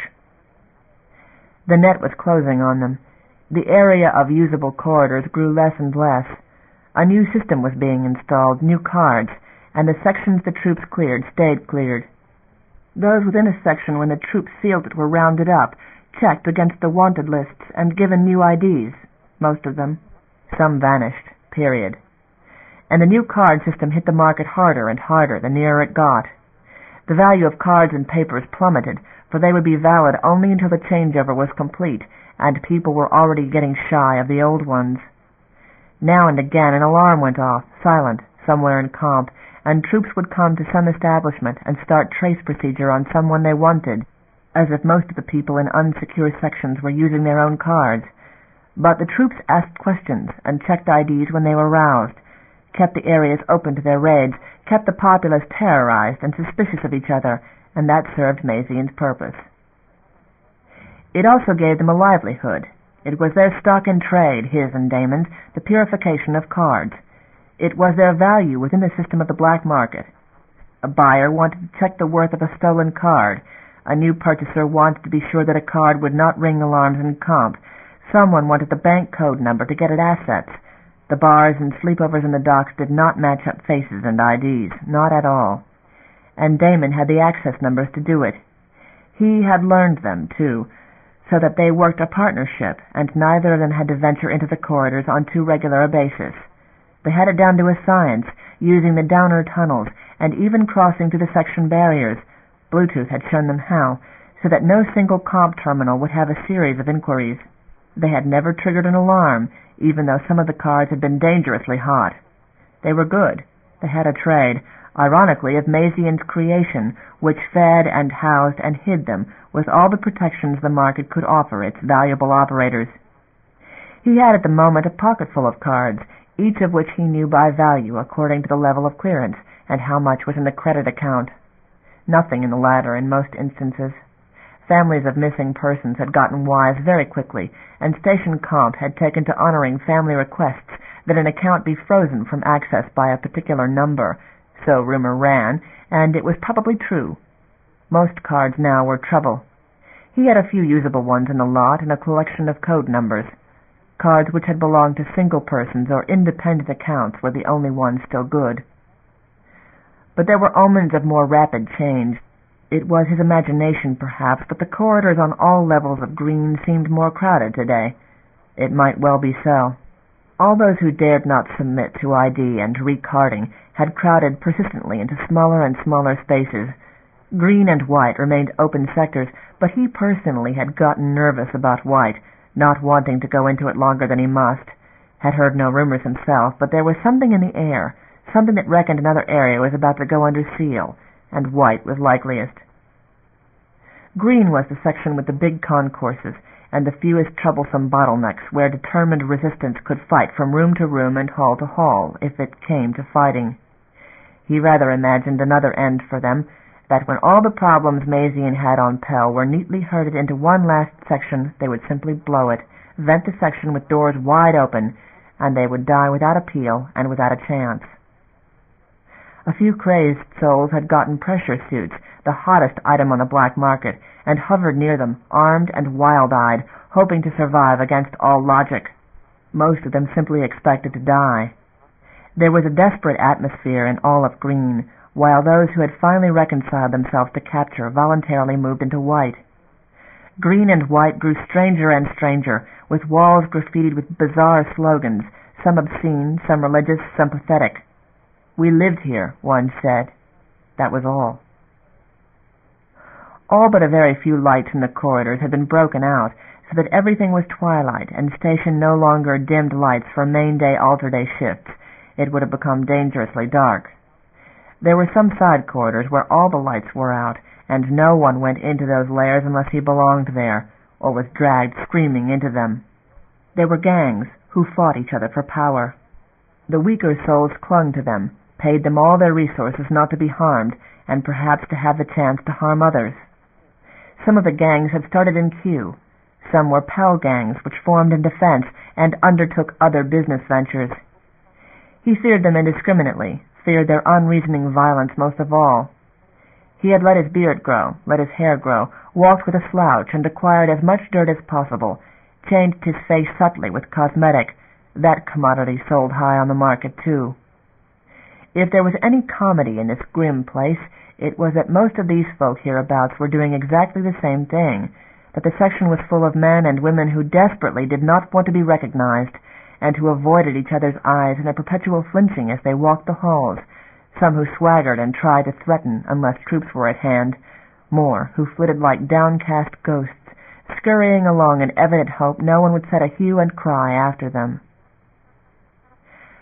The net was closing on them. The area of usable corridors grew less and less. A new system was being installed, new cards, and the sections the troops cleared stayed cleared. Those within a section when the troops sealed it were rounded up, checked against the wanted lists, and given new I Ds, most of them. Some vanished, period. And the new card system hit the market harder and harder the nearer it got. The value of cards and papers plummeted, for they would be valid only until the changeover was complete, and people were already getting shy of the old ones. Now and again an alarm went off, silent, somewhere in Comp, and troops would come to some establishment and start trace procedure on someone they wanted, as if most of the people in unsecure sections were using their own cards. But the troops asked questions and checked I Ds when they were roused, kept the areas open to their raids, kept the populace terrorized and suspicious of each other, and that served Mazian's purpose. It also gave them a livelihood. It was their stock in trade, his and Damon's, the purification of cards. It was their value within the system of the black market. A buyer wanted to check the worth of a stolen card. A new purchaser wanted to be sure that a card would not ring alarms in comp. Someone wanted the bank code number to get at assets. The bars and sleepovers in the docks did not match up faces and I Ds, not at all. And Damon had the access numbers to do it. He had learned them, too, so that they worked a partnership, and neither of them had to venture into the corridors on too regular a basis. They had it down to a science, using the downer tunnels, and even crossing to the section barriers. Bluetooth had shown them how, so that no single comp terminal would have a series of inquiries. They had never triggered an alarm, even though some of the cards had been dangerously hot. They were good. They had a trade, ironically of Mazian's creation, which fed and housed and hid them with all the protections the market could offer its valuable operators. He had at the moment a pocketful of cards, each of which he knew by value according to the level of clearance and how much was in the credit account. Nothing in the latter in most instances. Families of missing persons had gotten wise very quickly, and Station Comp had taken to honoring family requests that an account be frozen from access by a particular number. So rumor ran, and it was probably true. Most cards now were trouble. He had a few usable ones in the lot and a collection of code numbers. Cards which had belonged to single persons or independent accounts were the only ones still good. But there were omens of more rapid change. It was his imagination, perhaps, but the corridors on all levels of Green seemed more crowded today. It might well be so. All those who dared not submit to I D and recarding had crowded persistently into smaller and smaller spaces. Green and White remained open sectors, but he personally had gotten nervous about White, not wanting to go into it longer than he must. Had heard no rumors himself, but there was something in the air, something that reckoned another area was about to go under seal, and White was likeliest. Green was the section with the big concourses and the fewest troublesome bottlenecks, where determined resistance could fight from room to room and hall to hall, if it came to fighting. He rather imagined another end for them, that when all the problems Mazian had on Pell were neatly herded into one last section, they would simply blow it, vent the section with doors wide open, and they would die without appeal and without a chance. A few crazed souls had gotten pressure suits, the hottest item on the black market, and hovered near them, armed and wild-eyed, hoping to survive against all logic. Most of them simply expected to die. There was a desperate atmosphere in all of Green, while those who had finally reconciled themselves to capture voluntarily moved into White. Green and White grew stranger and stranger, with walls graffitied with bizarre slogans, some obscene, some religious, some pathetic. "We lived here," one said. That was all. All but a very few lights in the corridors had been broken out, so that everything was twilight, and Station no longer dimmed lights for main day alter-day shifts. It would have become dangerously dark. There were some side corridors where all the lights were out, and no one went into those layers unless he belonged there, or was dragged screaming into them. There were gangs who fought each other for power. The weaker souls clung to them, paid them all their resources not to be harmed, and perhaps to have the chance to harm others. Some of the gangs had started in queue. Some were Pell gangs which formed in defense and undertook other business ventures. He feared them indiscriminately, feared their unreasoning violence most of all. He had let his beard grow, let his hair grow, walked with a slouch, and acquired as much dirt as possible, changed his face subtly with cosmetic. That commodity sold high on the market, too. If there was any comedy in this grim place, it was that most of these folk hereabouts were doing exactly the same thing, that the section was full of men and women who desperately did not want to be recognized, and who avoided each other's eyes in a perpetual flinching as they walked the halls, some who swaggered and tried to threaten unless troops were at hand, more who flitted like downcast ghosts, scurrying along in evident hope no one would set a hue and cry after them.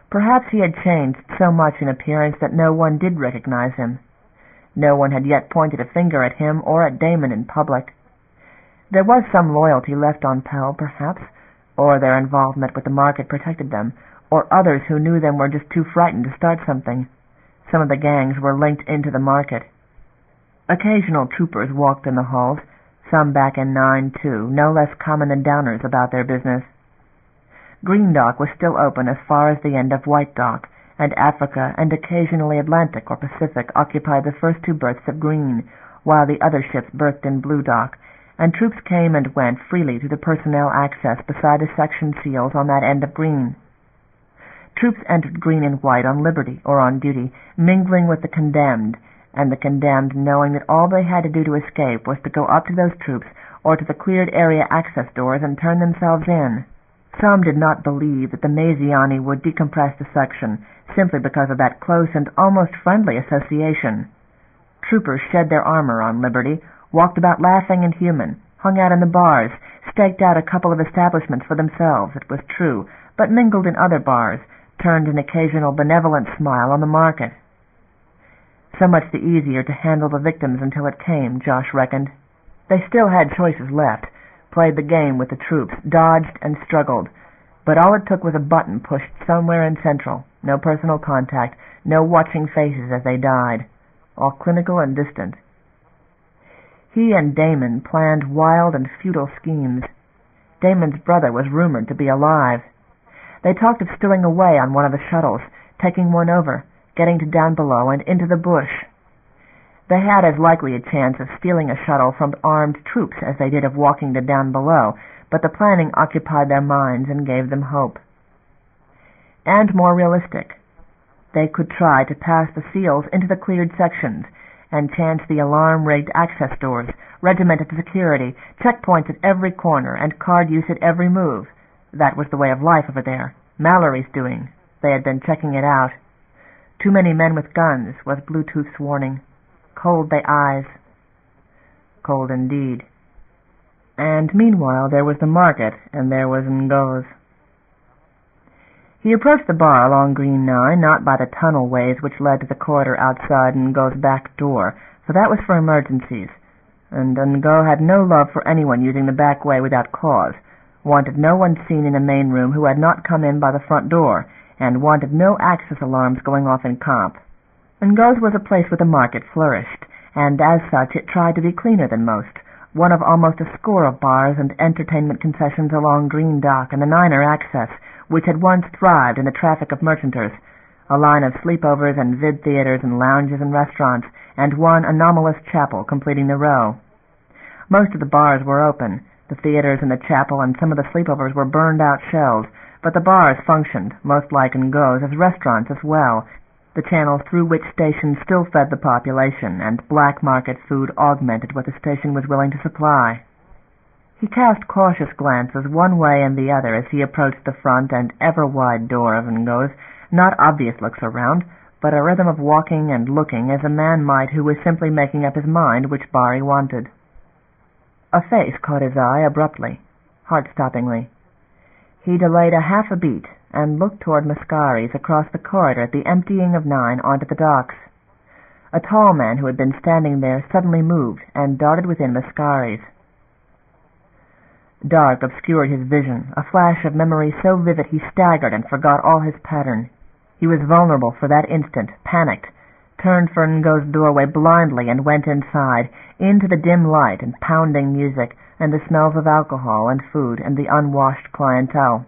Perhaps he had changed so much in appearance that no one did recognize him. No one had yet pointed a finger at him or at Damon in public. There was some loyalty left on Pell, perhaps, or their involvement with the market protected them, or others who knew them were just too frightened to start something. Some of the gangs were linked into the market. Occasional troopers walked in the halls, some back in nine too, no less common than downers about their business. Green Dock was still open as far as the end of White Dock, and Africa and occasionally Atlantic or Pacific occupied the first two berths of Green, while the other ships berthed in Blue Dock, and troops came and went freely through the personnel access beside the section seals on that end of Green. Troops entered Green and White on liberty or on duty, mingling with the condemned, and the condemned knowing that all they had to do to escape was to go up to those troops or to the cleared area access doors and turn themselves in. Some did not believe that the Maziani would decompress the section simply because of that close and almost friendly association. Troopers shed their armor on liberty, walked about laughing and human, hung out in the bars, staked out a couple of establishments for themselves, it was true, but mingled in other bars, turned an occasional benevolent smile on the market. So much the easier to handle the victims until it came, Josh reckoned. They still had choices left, played the game with the troops, dodged and struggled, but all it took was a button pushed somewhere in Central, no personal contact, no watching faces as they died, all clinical and distant. He and Damon planned wild and futile schemes. Damon's brother was rumored to be alive. They talked of stowing away on one of the shuttles, taking one over, getting to down below and into the bush. They had as likely a chance of stealing a shuttle from armed troops as they did of walking to down below, but the planning occupied their minds and gave them hope. And more realistic. They could try to pass the seals into the cleared sections and chance the alarm-rigged access doors, regimented security, checkpoints at every corner, and card use at every move. That was the way of life over there. Mallory's doing. They had been checking it out. Too many men with guns, was Bluetooth's warning. Cold they eyes. Cold indeed. And meanwhile there was the market, and there was Ngoz. He approached the bar along Green Nine, not by the tunnel ways which led to the corridor outside Ngoz's back door, for that was for emergencies, and Ngo had no love for anyone using the back way without cause, wanted no one seen in the main room who had not come in by the front door, and wanted no access alarms going off in comp. Ngoz was a place where the market flourished, and as such it tried to be cleaner than most, one of almost a score of bars and entertainment concessions along Green Dock and the Niner access, which had once thrived in the traffic of merchanters, a line of sleepovers and vid theaters and lounges and restaurants, and one anomalous chapel completing the row. Most of the bars were open, the theaters and the chapel and some of the sleepovers were burned-out shells, but the bars functioned, most like Ngoz, as restaurants as well, the channels through which stations still fed the population, and black market food augmented what the station was willing to supply. He cast cautious glances one way and the other as he approached the front and ever-wide door of Ngoz, not obvious looks around, but a rhythm of walking and looking as a man might who was simply making up his mind which bar he wanted. A face caught his eye abruptly, heart-stoppingly. He delayed a half a beat and looked toward Mascari's across the corridor at the emptying of Nine onto the docks. A tall man who had been standing there suddenly moved and darted within Mascari's. Dark obscured his vision, a flash of memory so vivid he staggered and forgot all his pattern. He was vulnerable for that instant, panicked, turned for Ngoz's doorway blindly and went inside, into the dim light and pounding music and the smells of alcohol and food and the unwashed clientele.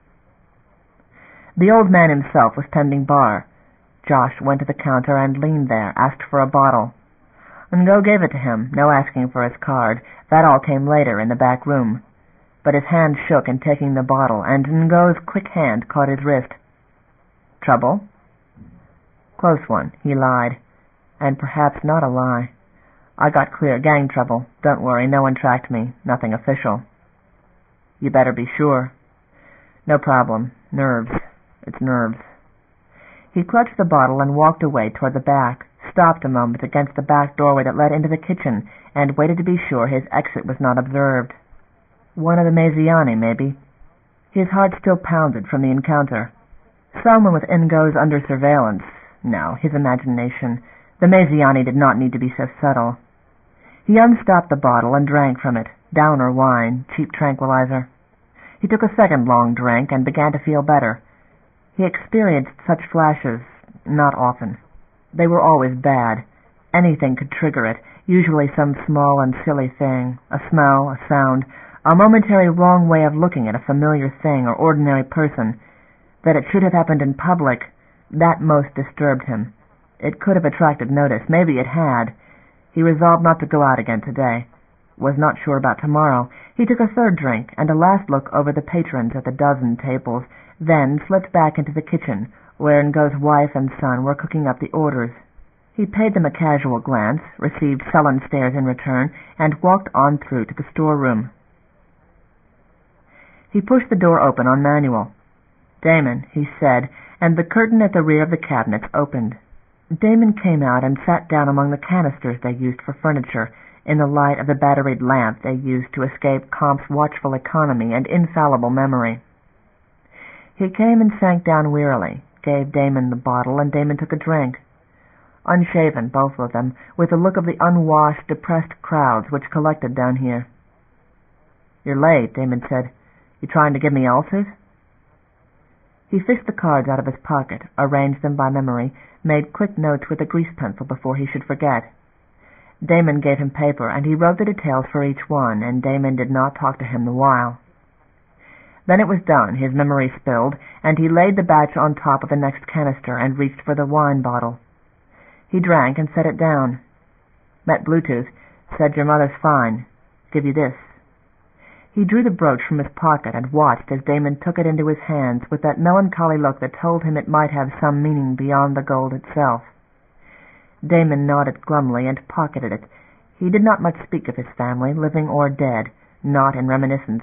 The old man himself was tending bar. Josh went to the counter and leaned there, asked for a bottle. Ngo gave it to him, no asking for his card. That all came later in the back room. But his hand shook in taking the bottle, and Ngo's quick hand caught his wrist. Trouble? Close one, he lied. And perhaps not a lie. I got clear, gang trouble. Don't worry, no one tracked me. Nothing official. You better be sure. No problem. Nerves. It's nerves. He clutched the bottle and walked away toward the back, stopped a moment against the back doorway that led into the kitchen, and waited to be sure his exit was not observed. One of the Maziani, maybe. His heart still pounded from the encounter. Someone with Ngo's under surveillance. No, his imagination. The Maziani did not need to be so subtle. He unstopped the bottle and drank from it. Downer wine, cheap tranquilizer. He took a second long drink and began to feel better. He experienced such flashes not often. They were always bad. Anything could trigger it, usually some small and silly thing, a smell, a sound, a momentary wrong way of looking at a familiar thing or ordinary person. That it should have happened in public, that most disturbed him. It could have attracted notice. Maybe it had. He resolved not to go out again today. Was not sure about tomorrow. He took a third drink and a last look over the patrons at the dozen tables, then slipped back into the kitchen, where Ngo's wife and son were cooking up the orders. He paid them a casual glance, received sullen stares in return, and walked on through to the storeroom. He pushed the door open on manual. "Damon," he said, and the curtain at the rear of the cabinets opened. Damon came out and sat down among the canisters they used for furniture, in the light of the batteried lamp they used to escape Comp's watchful economy and infallible memory. He came and sank down wearily, gave Damon the bottle, and Damon took a drink. Unshaven, both of them, with the look of the unwashed, depressed crowds which collected down here. "You're late," Damon said. "You trying to give me ulcers?" He fished the cards out of his pocket, arranged them by memory, made quick notes with a grease pencil before he should forget. Damon gave him paper, and he wrote the details for each one, and Damon did not talk to him the while. Then it was done, his memory spilled, and he laid the batch on top of the next canister and reached for the wine bottle. He drank and set it down. "Met Bluetooth. Said your mother's fine. Give you this." He drew the brooch from his pocket and watched as Damon took it into his hands with that melancholy look that told him it might have some meaning beyond the gold itself. Damon nodded glumly and pocketed it. He did not much speak of his family, living or dead, not in reminiscence.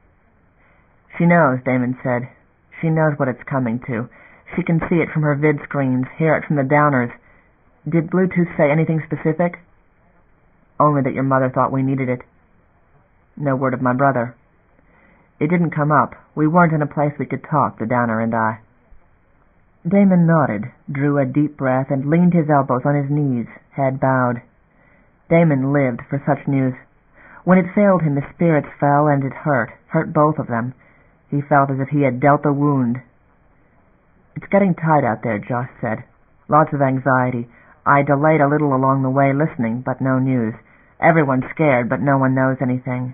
"She knows," Damon said. "She knows what it's coming to. She can see it from her vid screens, hear it from the downers. Did Bluetooth say anything specific?" "Only that your mother thought we needed it." "No word of my brother?" "It didn't come up. We weren't in a place we could talk, the downer and I." Damon nodded, drew a deep breath, and leaned his elbows on his knees, head bowed. Damon lived for such news. When it failed him, his spirits fell, and it hurt, hurt both of them. He felt as if he had dealt a wound. "It's getting tight out there," Josh said. "Lots of anxiety. I delayed a little along the way listening, but no news. Everyone's scared, but no one knows anything."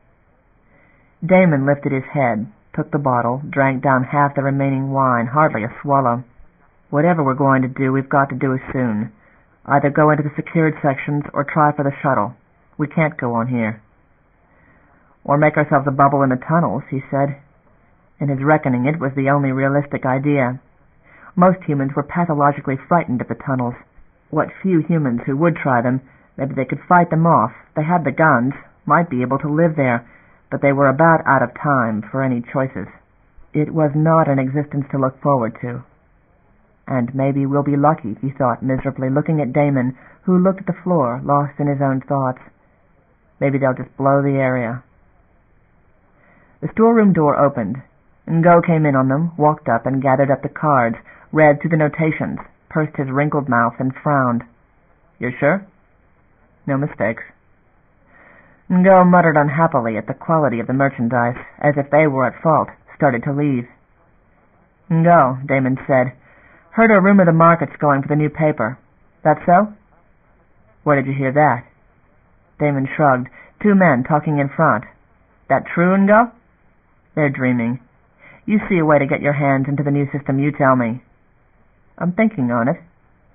Damon lifted his head, took the bottle, drank down half the remaining wine, hardly a swallow. "Whatever we're going to do, we've got to do it soon. Either go into the secured sections or try for the shuttle. We can't go on here." "Or make ourselves a bubble in the tunnels," he said. In his reckoning, it was the only realistic idea. Most humans were pathologically frightened of the tunnels. What few humans who would try them, maybe they could fight them off. They had the guns, might be able to live there, but they were about out of time for any choices. It was not an existence to look forward to. And maybe we'll be lucky, he thought miserably, looking at Damon, who looked at the floor, lost in his own thoughts. Maybe they'll just blow the area. The storeroom door opened. Ngo came in on them, walked up and gathered up the cards, read through the notations, pursed his wrinkled mouth and frowned. "You're sure?" "No mistakes." Ngo muttered unhappily at the quality of the merchandise, as if they were at fault, started to leave. "Ngo," Damon said, "heard a rumor the market's going for the new paper. That so?" "Where did you hear that?" Damon shrugged. Two men talking in front. "That true, Ngo?" "They're dreaming. You see a way to get your hands into the new system, you tell me." "I'm thinking on it."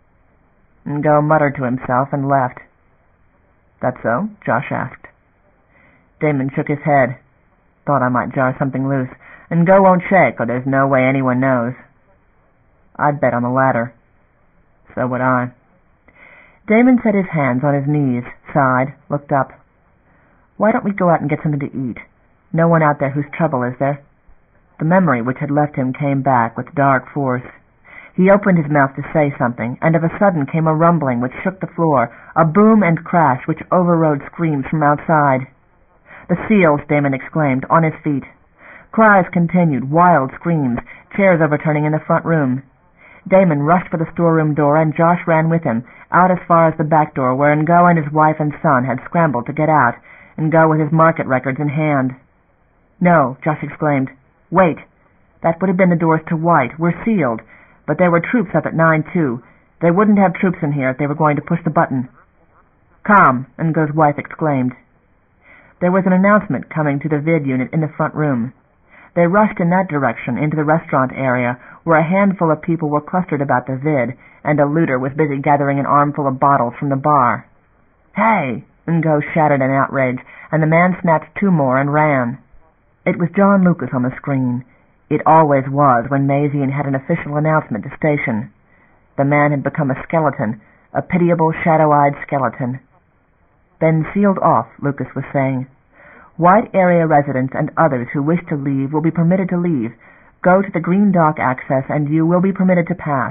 Ngo muttered to himself and left. "That so?" Josh asked. Damon shook his head. "Thought I might jar something loose. Ngo won't shake, or there's no way anyone knows." "I'd bet on the latter." "So would I." Damon set his hands on his knees, sighed, looked up. "Why don't we go out and get something to eat? No one out there whose trouble, is there?" The memory which had left him came back with dark force. He opened his mouth to say something, and of a sudden came a rumbling which shook the floor, a boom and crash which overrode screams from outside. "The seals!" Damon exclaimed, on his feet. Cries continued, wild screams, chairs overturning in the front room. Damon rushed for the storeroom door, and Josh ran with him, out as far as the back door, where Ngo and his wife and son had scrambled to get out, Ngo with his market records in hand. "No," Josh exclaimed. "Wait. That would have been the doors to White. We're sealed. But there were troops up at nine, too. They wouldn't have troops in here if they were going to push the button." "Come," Ngo's wife exclaimed. There was an announcement coming to the vid unit in the front room. They rushed in that direction into the restaurant area, where a handful of people were clustered about the vid, and a looter was busy gathering an armful of bottles from the bar. "Hey!" Ngo shouted in outrage, and the man snapped two more and ran. It was John Lucas on the screen. It always was when Mazian had an official announcement to station. The man had become a skeleton, a pitiable, shadow-eyed skeleton. "Been sealed off," Lucas was saying. "White area residents and others who wish to leave will be permitted to leave. Go to the Green Dock access and you will be permitted to pass."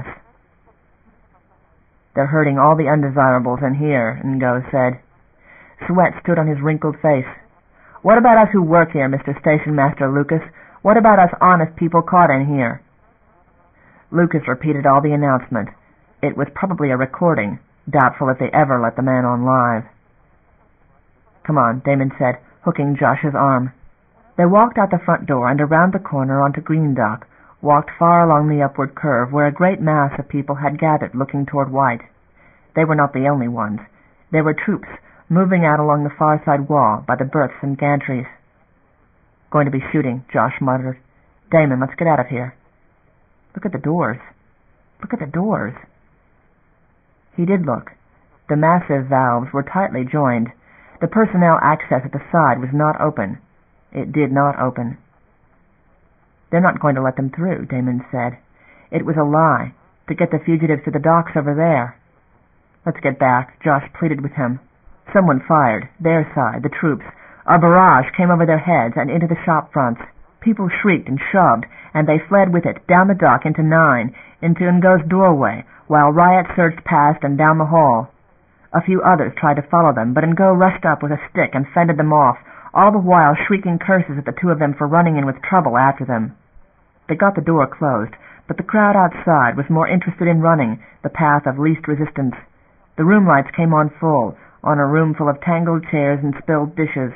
"They're hurting all the undesirables in here," Ngo said. Sweat stood on his wrinkled face. "What about us who work here, Mister Station Master Lucas? What about us honest people caught in here?" Lucas repeated all the announcement. It was probably a recording, doubtful if they ever let the man on live. "Come on," Damon said, hooking Josh's arm. They walked out the front door and around the corner onto Green Dock, walked far along the upward curve where a great mass of people had gathered looking toward White. They were not the only ones. There were troops moving out along the far side wall by the berths and gantries. "Going to be shooting," Josh muttered. "Damon, let's get out of here." "Look at the doors. Look at the doors." He did look. The massive valves were tightly joined. The personnel access at the side was not open. It did not open. "They're not going to let them through," Damon said. "It was a lie, to get the fugitives to the docks over there." "Let's get back," Josh pleaded with him. Someone fired, their side, the troops. A barrage came over their heads and into the shop fronts. People shrieked and shoved, and they fled with it, down the dock into Nine, into Ngo's doorway, while Riot surged past and down the hall. A few others tried to follow them, but Ngo rushed up with a stick and fended them off, all the while shrieking curses at the two of them for running in with trouble after them. They got the door closed, but the crowd outside was more interested in running, the path of least resistance. The room lights came on full, on a room full of tangled chairs and spilled dishes.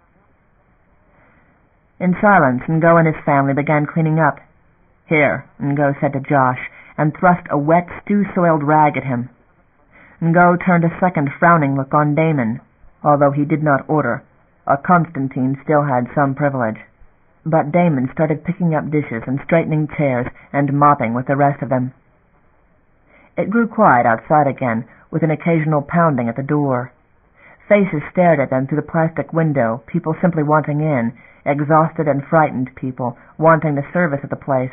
In silence, Ngo and his family began cleaning up. "Here," Ngo said to Josh, and thrust a wet, stew-soiled rag at him. Ngo turned a second frowning look on Damon, although he did not order. A Constantine still had some privilege. But Damon started picking up dishes and straightening chairs and mopping with the rest of them. It grew quiet outside again, with an occasional pounding at the door. Faces stared at them through the plastic window, people simply wanting in, exhausted and frightened people, wanting the service of the place.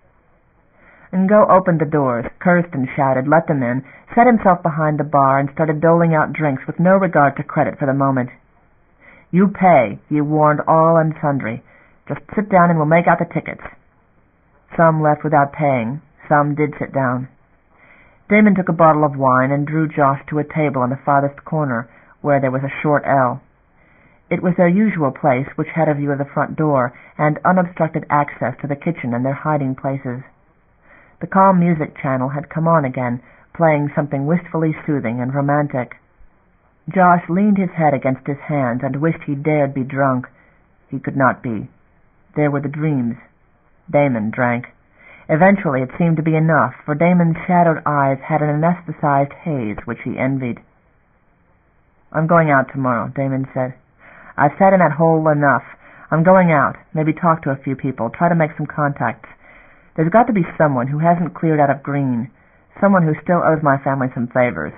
Ngo opened the doors, cursed and shouted, let them in, set himself behind the bar, and started doling out drinks with no regard to credit for the moment. "You pay," he warned all and sundry. "Just sit down and we'll make out the tickets." Some left without paying, some did sit down. Damon took a bottle of wine and drew Josh to a table in the farthest corner, where there was a short L. It was their usual place, which had a view of the front door, and unobstructed access to the kitchen and their hiding places. The calm music channel had come on again, playing something wistfully soothing and romantic. Josh leaned his head against his hands and wished he dared be drunk. He could not be. There were the dreams. Damon drank. Eventually it seemed to be enough, for Damon's shadowed eyes had an anesthetized haze which he envied. "I'm going out tomorrow," Damon said. "I've sat in that hole enough. I'm going out, maybe talk to a few people, try to make some contacts. There's got to be someone who hasn't cleared out of Green, someone who still owes my family some favors."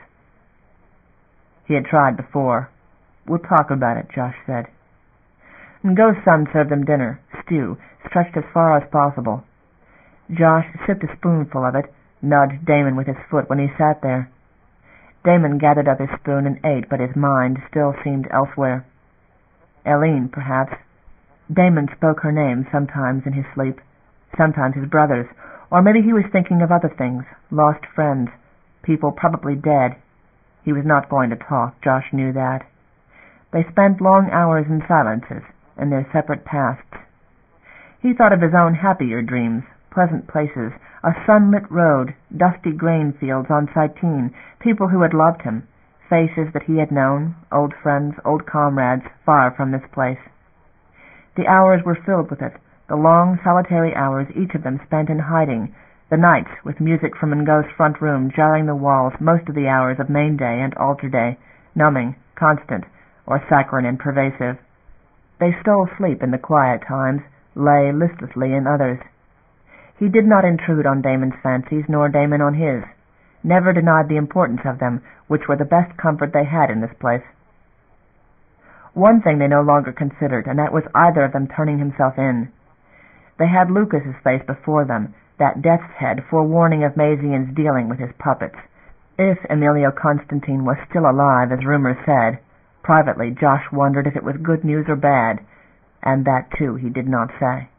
He had tried before. "We'll talk about it," Josh said. Ngo's son served them dinner, stew, stretched as far as possible. Josh sipped a spoonful of it, nudged Damon with his foot when he sat there. Damon gathered up his spoon and ate, but his mind still seemed elsewhere. Eileen, perhaps. Damon spoke her name sometimes in his sleep, sometimes his brother's, or maybe he was thinking of other things, lost friends, people probably dead. He was not going to talk, Josh knew that. They spent long hours in silences, in their separate pasts. He thought of his own happier dreams, pleasant places, a sunlit road, dusty grain fields on Cytene, people who had loved him, faces that he had known, old friends, old comrades, far from this place. The hours were filled with it, the long, solitary hours each of them spent in hiding, the nights with music from Mungo's front room jarring the walls most of the hours of main day and altar day, numbing, constant, or saccharine and pervasive. They stole sleep in the quiet times, lay listlessly in others. He did not intrude on Damon's fancies, nor Damon on his, never denied the importance of them, which were the best comfort they had in this place. One thing they no longer considered, and that was either of them turning himself in. They had Lucas's face before them, that death's head forewarning of Masian's dealing with his puppets. If Emilio Constantine was still alive, as rumors said, privately Josh wondered if it was good news or bad, and that too he did not say.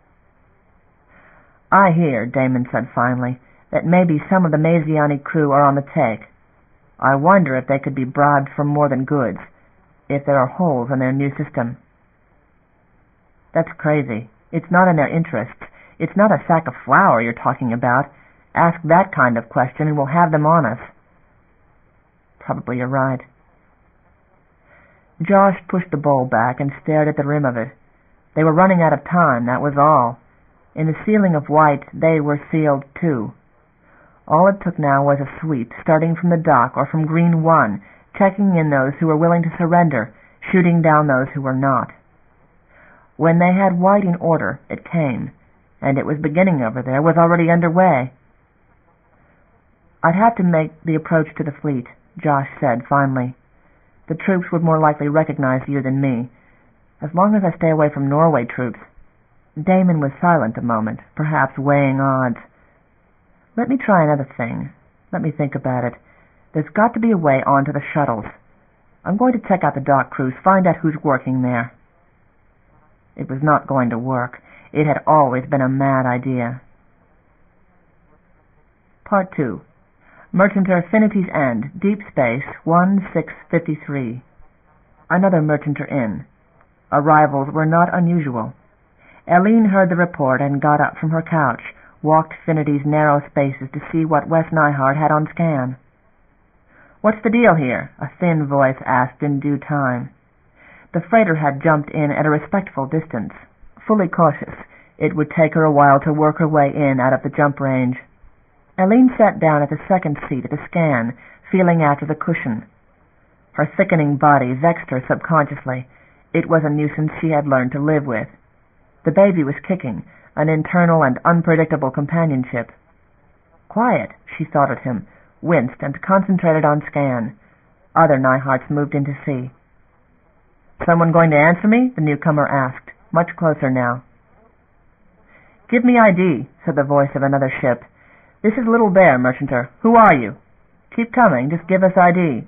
"I hear," Damon said finally, "that maybe some of the Masiani crew are on the take. I wonder if they could be bribed for more than goods, if there are holes in their new system." "That's crazy. It's not in their interests. It's not a sack of flour you're talking about. Ask that kind of question and we'll have them on us." "Probably you're right." Josh pushed the bowl back and stared at the rim of it. They were running out of time, that was all. In the ceiling of white they were sealed too. All it took now was a sweep, starting from the dock or from Green One, checking in those who were willing to surrender, shooting down those who were not. When they had white in order, it came, and it was beginning over there, was already underway. "I'd have to make the approach to the fleet," Josh said finally. "The troops would more likely recognize you than me. As long as I stay away from Norway troops." Damon was silent a moment, perhaps weighing odds. "Let me try another thing. Let me think about it. There's got to be a way onto the shuttles. I'm going to check out the dock crews, find out who's working there." It was not going to work. It had always been a mad idea. Part two. Mercanter Affinity's End, Deep Space, one six fifty-three. Another Mercanter Inn. Arrivals were not unusual. Eileen heard the report and got up from her couch, walked Finity's narrow spaces to see what Wes Nyhart had on scan. "What's the deal here?" a thin voice asked in due time. The freighter had jumped in at a respectful distance. Fully cautious, it would take her a while to work her way in out of the jump range. Eileen sat down at the second seat at the scan, feeling after the cushion. Her thickening body vexed her subconsciously. It was a nuisance she had learned to live with. The baby was kicking, an internal and unpredictable companionship. Quiet, she thought at him, winced and concentrated on scan. Other Nyharts moved in to see. "Someone going to answer me?" the newcomer asked, much closer now. "Give me I D, said the voice of another ship. "This is Little Bear, Mercanter. Who are you? Keep coming, just give us I D.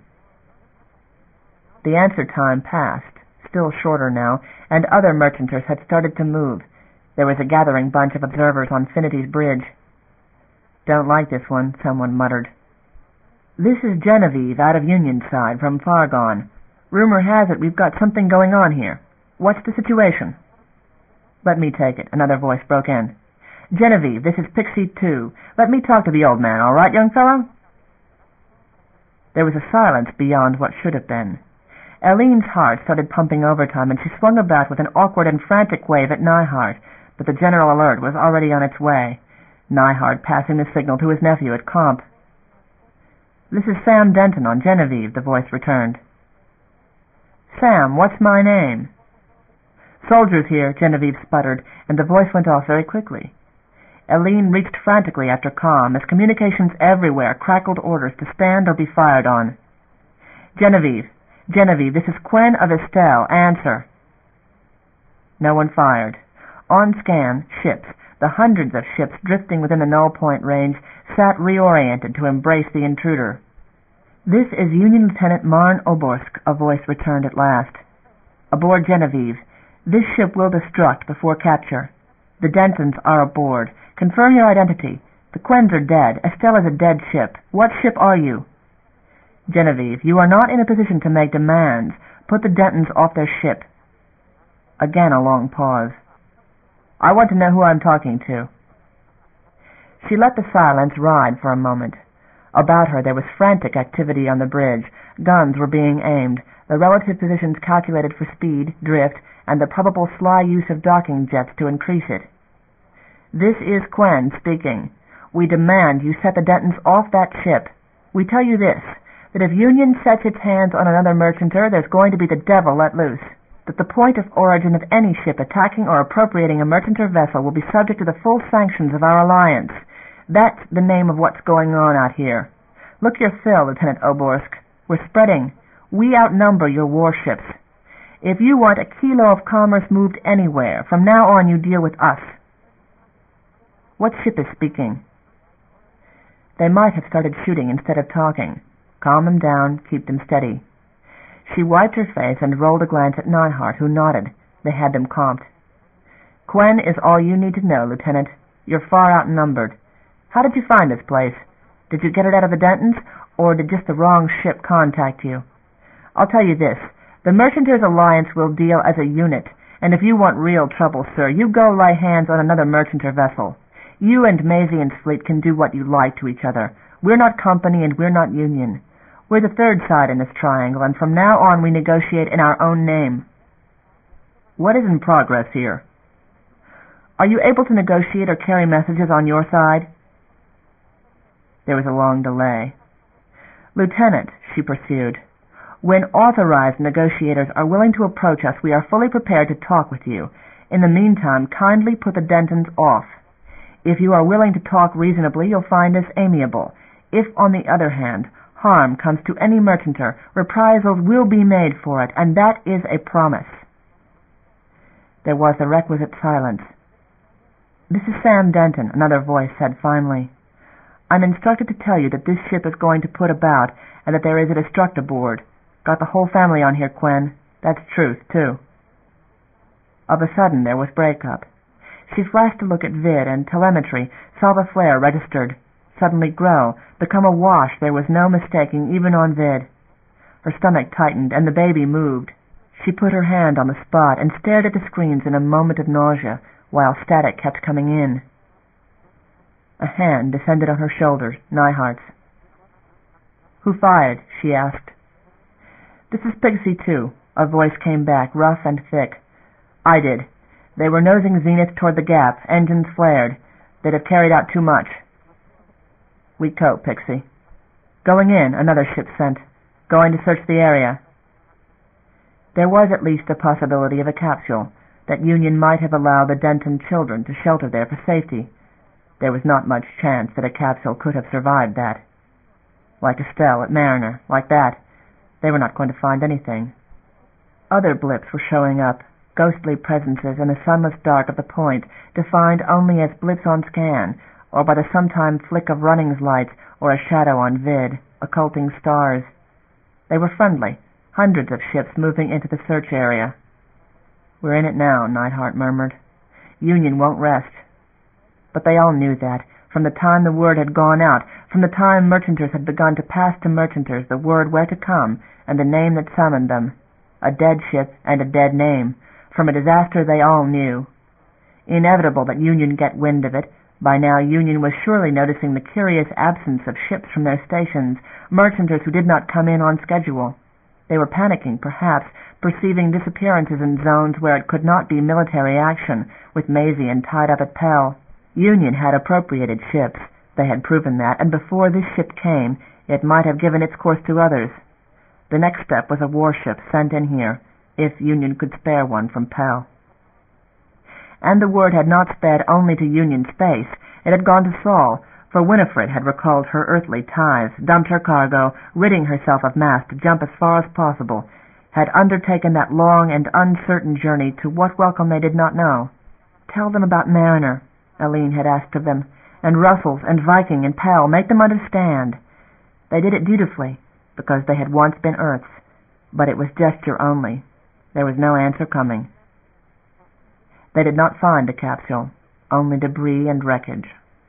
The answer time passed, still shorter now, and other Mercanters had started to move. There was a gathering bunch of observers on Finity's bridge. "Don't like this one," someone muttered. "This is Genevieve out of Unionside, from Fargon. Rumor has it we've got something going on here. What's the situation?" "Let me take it," another voice broke in. "Genevieve, this is Pixie two. Let me talk to the old man, all right, young fellow?" There was a silence beyond what should have been. Eileen's heart started pumping overtime, and she swung about with an awkward and frantic wave at Nyhart, but the general alert was already on its way. Nyhart passing the signal to his nephew at Comp. "This is Sam Denton on Genevieve," the voice returned. "Sam, what's my name?" "Soldiers here," Genevieve sputtered, and the voice went off very quickly. Eileen reached frantically after Com as communications everywhere crackled orders to stand or be fired on. "Genevieve, Genevieve, this is Quen of Estelle. Answer." No one fired. On scan, ships, the hundreds of ships drifting within the null point range, sat reoriented to embrace the intruder. "This is Union Lieutenant Marn Oborsk," a voice returned at last. "Aboard Genevieve. This ship will destruct before capture. The Dentons are aboard. Confirm your identity. The Quens are dead. Estelle is a dead ship. What ship are you?" "Genevieve, you are not in a position to make demands. Put the Dentons off their ship." Again a long pause. I want to know who I'm talking to." She let the silence ride for a moment. About her there was frantic activity on the bridge. Guns were being aimed, the relative positions calculated for speed, drift, and the probable sly use of docking jets to increase it. "This is Quen speaking. We demand you set the Dentons off that ship. We tell you this, that if Union sets its hands on another merchanter, there's going to be the devil let loose. That the point of origin of any ship attacking or appropriating a merchanter vessel will be subject to the full sanctions of our alliance. That's the name of what's going on out here. Look your fill, Lieutenant Oborsk. We're spreading. We outnumber your warships. If you want a kilo of commerce moved anywhere, from now on you deal with us." "What ship is speaking?" They might have started shooting instead of talking. Calm them down, keep them steady. She wiped her face and rolled a glance at Neihart, who nodded. They had them comped. "Quen is all you need to know, Lieutenant. You're far outnumbered. How did you find this place? Did you get it out of the Dentons, or did just the wrong ship contact you? I'll tell you this, the Merchanters' Alliance will deal as a unit, and if you want real trouble, sir, you go lay hands on another merchanter vessel. You and Mazian's fleet can do what you like to each other. We're not company and we're not union. We're the third side in this triangle, and from now on we negotiate in our own name." "What is in progress here?" "Are you able to negotiate or carry messages on your side?" There was a long delay. "Lieutenant," she pursued, "when authorized negotiators are willing to approach us, we are fully prepared to talk with you. In the meantime, kindly put the Dentons off. If you are willing to talk reasonably, you'll find us amiable. If, on the other hand, harm comes to any merchanter, reprisals will be made for it, and that is a promise." There was the requisite silence. "This is Sam Denton," another voice said finally. "I'm instructed to tell you that this ship is going to put about, and that there is a destruct aboard. Got the whole family on here, Quen. That's truth, too." Of a sudden there was break-up. She flashed a look at vid and telemetry, saw the flare registered, suddenly grow, become a wash there was no mistaking even on vid. Her stomach tightened, and the baby moved. She put her hand on the spot and stared at the screens in a moment of nausea, while static kept coming in. A hand descended on her shoulders, Neihart's. "Who fired?" she asked. "This is Pixie two," a voice came back, rough and thick. "I did. They were nosing zenith toward the gap, engines flared. They'd have carried out too much." "Weak coat, Pixie." "Going in, another ship sent. Going to search the area." There was at least a possibility of a capsule, that Union might have allowed the Denton children to shelter there for safety. There was not much chance that a capsule could have survived that. Like Estelle at Mariner, like that, they were not going to find anything. Other blips were showing up, ghostly presences in the sunless dark of the point, defined only as blips on scan, or by the sometime flick of Runnings lights or a shadow on vid, occulting stars. They were friendly, hundreds of ships moving into the search area. "We're in it now," Neihart murmured. "Union won't rest." But they all knew that, from the time the word had gone out, from the time merchanters had begun to pass to merchanters the word where to come and the name that summoned them. A dead ship and a dead name. From a disaster they all knew. Inevitable that Union get wind of it. By now Union was surely noticing the curious absence of ships from their stations, merchanters who did not come in on schedule. They were panicking, perhaps, perceiving disappearances in zones where it could not be military action, with Mazian tied up at Pell. Union had appropriated ships, they had proven that, and before this ship came, it might have given its course to others. The next step was a warship sent in here, if Union could spare one from Pell. And the word had not sped only to Union space, it had gone to Saul, for Winifred had recalled her earthly ties, dumped her cargo, ridding herself of mass to jump as far as possible, had undertaken that long and uncertain journey to what welcome they did not know. "Tell them about Mariner," Aline had asked of them, "and Russell's and Viking and Pell. Make them understand." They did it dutifully, because they had once been Earth's, but it was gesture only. There was no answer coming. They did not find a capsule, only debris and wreckage.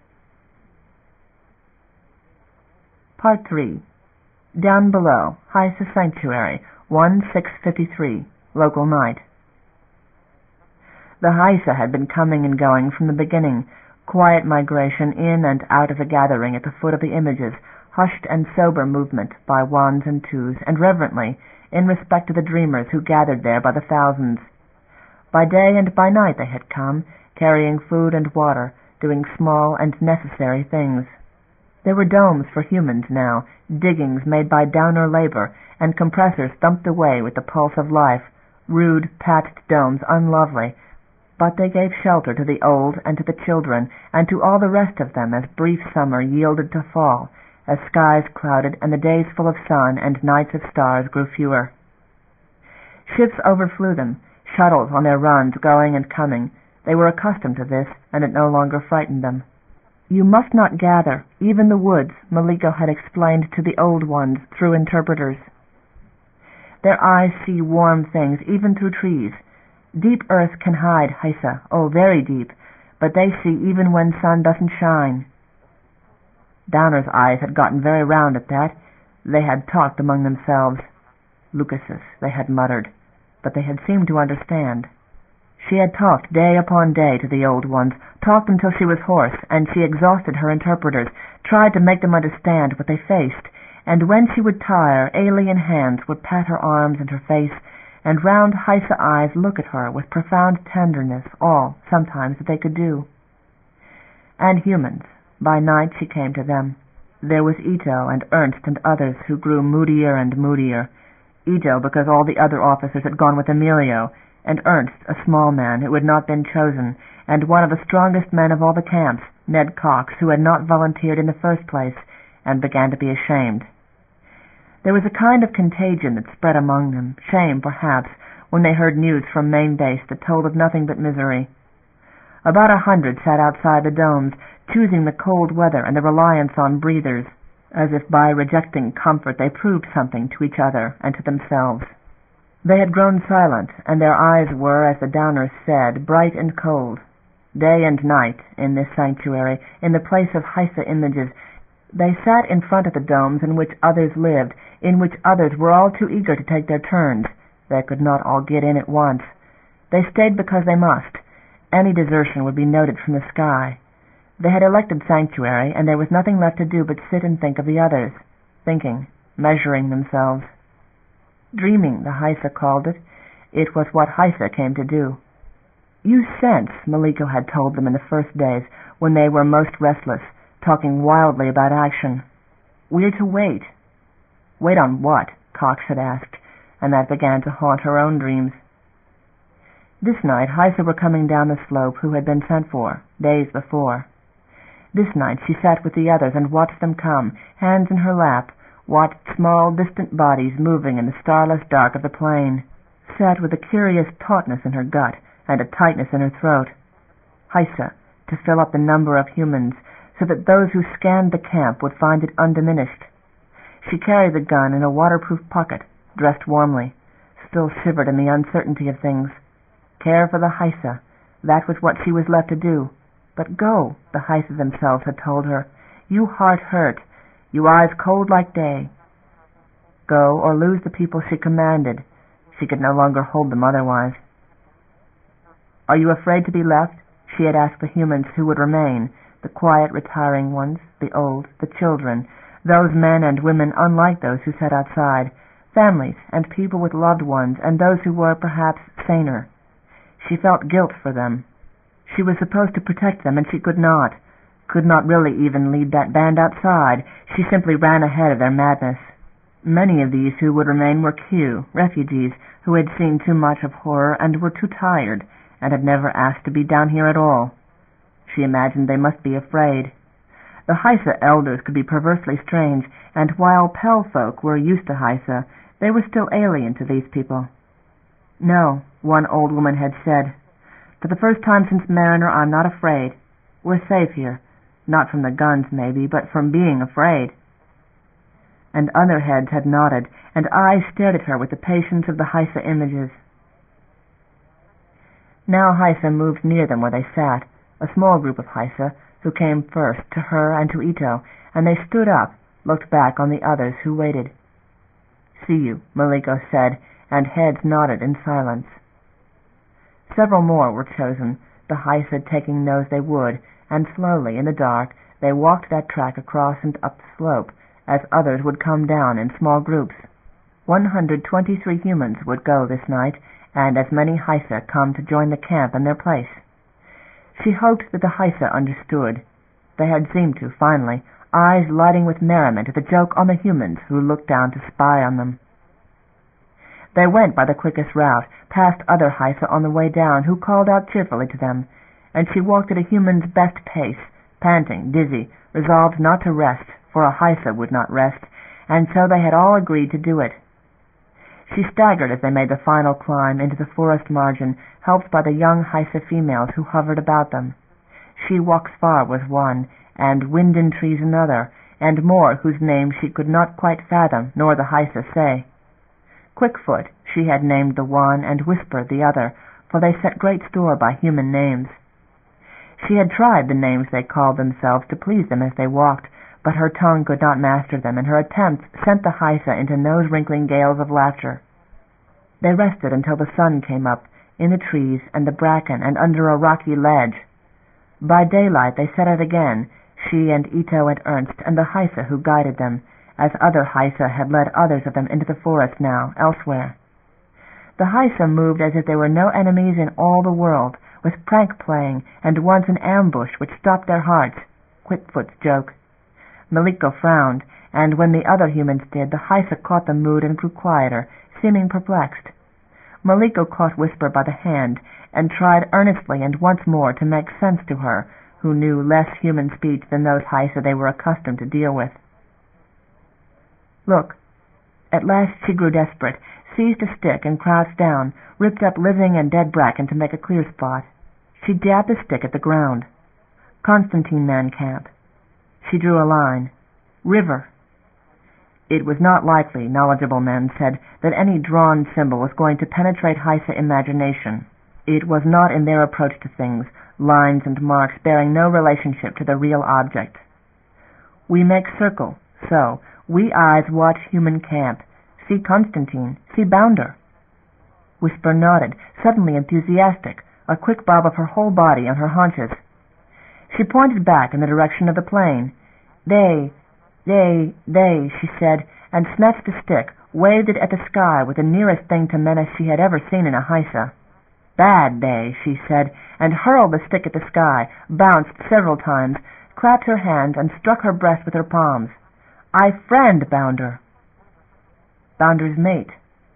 Part three. Down below, Heisa Sanctuary, one six fifty-three, local night. The Haisa had been coming and going from the beginning, quiet migration in and out of the gathering at the foot of the images, hushed and sober movement by ones and twos, and reverently, in respect to the dreamers who gathered there by the thousands. By day and by night they had come, carrying food and water, doing small and necessary things. There were domes for humans now, diggings made by downer labor, and compressors thumped away with the pulse of life, rude, patched domes unlovely, but they gave shelter to the old and to the children, and to all the rest of them as brief summer yielded to fall, as skies clouded and the days full of sun and nights of stars grew fewer. Ships overflew them, shuttles on their runs going and coming. They were accustomed to this, and it no longer frightened them. You must not gather, even the woods, Maliko had explained to the old ones through interpreters. Their eyes see warm things even through trees. Deep earth can hide Haisa, oh, very deep, but they see even when sun doesn't shine. Downer's eyes had gotten very round at that. They had talked among themselves. Lucasus, they had muttered, but they had seemed to understand. She had talked day upon day to the old ones, talked until she was hoarse, and she exhausted her interpreters, tried to make them understand what they faced, and when she would tire, alien hands would pat her arms and her face, and round Haisa eyes look at her with profound tenderness, all, sometimes, that they could do. And humans. By night she came to them. There was Ito and Ernst and others who grew moodier and moodier. Ito because all the other officers had gone with Emilio, and Ernst, a small man who had not been chosen, and one of the strongest men of all the camps, Ned Cox, who had not volunteered in the first place, and began to be ashamed. There was a kind of contagion that spread among them, shame perhaps, when they heard news from Main Base that told of nothing but misery. About a hundred sat outside the domes, choosing the cold weather and the reliance on breathers, as if by rejecting comfort they proved something to each other and to themselves. They had grown silent, and their eyes were, as the Downers said, bright and cold. Day and night, in this sanctuary, in the place of Haisa images, they sat in front of the domes in which others lived, in which others were all too eager to take their turns. They could not all get in at once. They stayed because they must. Any desertion would be noted from the sky. They had elected sanctuary, and there was nothing left to do but sit and think of the others, thinking, measuring themselves. Dreaming, the Haisa called it. It was what Haisa came to do. Use sense, Maliko had told them in the first days, when they were most restless, talking wildly about action. We're to wait. Wait on what? Cox had asked, and that began to haunt her own dreams. This night Haisa were coming down the slope who had been sent for, days before. This night she sat with the others and watched them come, hands in her lap, watched small, distant bodies moving in the starless dark of the plain, sat with a curious tautness in her gut and a tightness in her throat. Haisa, to fill up the number of humans, so that those who scanned the camp would find it undiminished. She carried the gun in a waterproof pocket, dressed warmly, still shivered in the uncertainty of things. Care for the Haisa, that was what she was left to do. But go, the Haisa themselves had told her. You heart hurt, you eyes cold like day. Go or lose the people she commanded. She could no longer hold them otherwise. Are you afraid to be left? She had asked the humans who would remain, the quiet retiring ones, the old, the children, those men and women unlike those who sat outside, families and people with loved ones, and those who were perhaps saner. She felt guilt for them. She was supposed to protect them, and she could not, could not really even lead that band outside. She simply ran ahead of their madness. Many of these who would remain were Q, refugees, who had seen too much of horror and were too tired, and had never asked to be down here at all. She imagined they must be afraid. The Haisa elders could be perversely strange, and while Pell folk were used to Haisa, they were still alien to these people. No, one old woman had said, for the first time since Mariner, I'm not afraid. We're safe here, not from the guns maybe, but from being afraid. And other heads had nodded, and eyes stared at her with the patience of the Haisa images. Now Haisa moved near them where they sat, a small group of Haisa, who came first to her and to Ito, and they stood up, looked back on the others who waited. See you, Maliko said, and heads nodded in silence. Several more were chosen, the Heisa taking those they would, and slowly, in the dark, they walked that track across and up the slope, as others would come down in small groups. One hundred twenty-three humans would go this night, and as many Heisa come to join the camp in their place. She hoped that the Heisa understood. They had seemed to, finally, eyes lighting with merriment at the joke on the humans who looked down to spy on them. They went by the quickest route, past other Heisa on the way down who called out cheerfully to them, and she walked at a human's best pace, panting, dizzy, resolved not to rest, for a Heisa would not rest, and so they had all agreed to do it. She staggered as they made the final climb into the forest margin, helped by the young Heisa females who hovered about them. She Walks Far was one, and Wind in Trees another, and more whose names she could not quite fathom, nor the Heisa say. Quickfoot she had named the one, and Whisper the other, for they set great store by human names. She had tried the names they called themselves to please them as they walked, but her tongue could not master them, and her attempts sent the Heisa into nose-wrinkling gales of laughter. They rested until the sun came up, in the trees and the bracken and under a rocky ledge. By daylight they set out again, she and Ito and Ernst and the Heisa who guided them, as other Heisa had led others of them into the forest now, elsewhere. The Heisa moved as if there were no enemies in all the world, with prank playing, and once an ambush which stopped their hearts, Quickfoot's joke. Maliko frowned, and when the other humans did, the Heisa caught the mood and grew quieter, seeming perplexed. Maliko caught Whisper by the hand, and tried earnestly and once more to make sense to her, who knew less human speech than those Heisa they were accustomed to deal with. Look. At last she grew desperate, seized a stick and crouched down, ripped up living and dead bracken to make a clear spot. She dabbed the stick at the ground. Constantine Man Camp. She drew a line. River. It was not likely, knowledgeable men said, that any drawn symbol was going to penetrate Heisa imagination. It was not in their approach to things, lines and marks bearing no relationship to the real object. We make circle, so, we eyes watch human camp. See Constantine, see Bounder. Whisper nodded, suddenly enthusiastic, a quick bob of her whole body on her haunches. She pointed back in the direction of the plain. They, they, they, she said, and snatched a stick, waved it at the sky with the nearest thing to menace she had ever seen in a Heisa. Bad they, she said, and hurled the stick at the sky, bounced several times, clapped her hands, and struck her breast with her palms. I friend Bounder. Bounder's mate.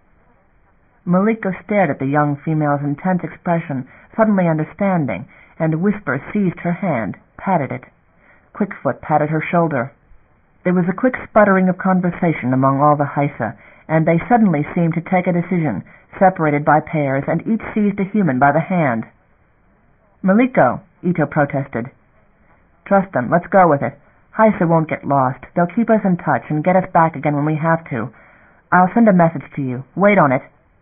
Maliko stared at the young female's intense expression, suddenly understanding, and Whisper seized her hand, patted it. Quickfoot patted her shoulder. There was a quick sputtering of conversation among all the Heisa, and they suddenly seemed to take a decision, separated by pairs, and each seized a human by the hand. Maliko, Ito protested. Trust them, let's go with it. Heisa won't get lost. They'll keep us in touch and get us back again when we have to. I'll send a message to you. Wait on it.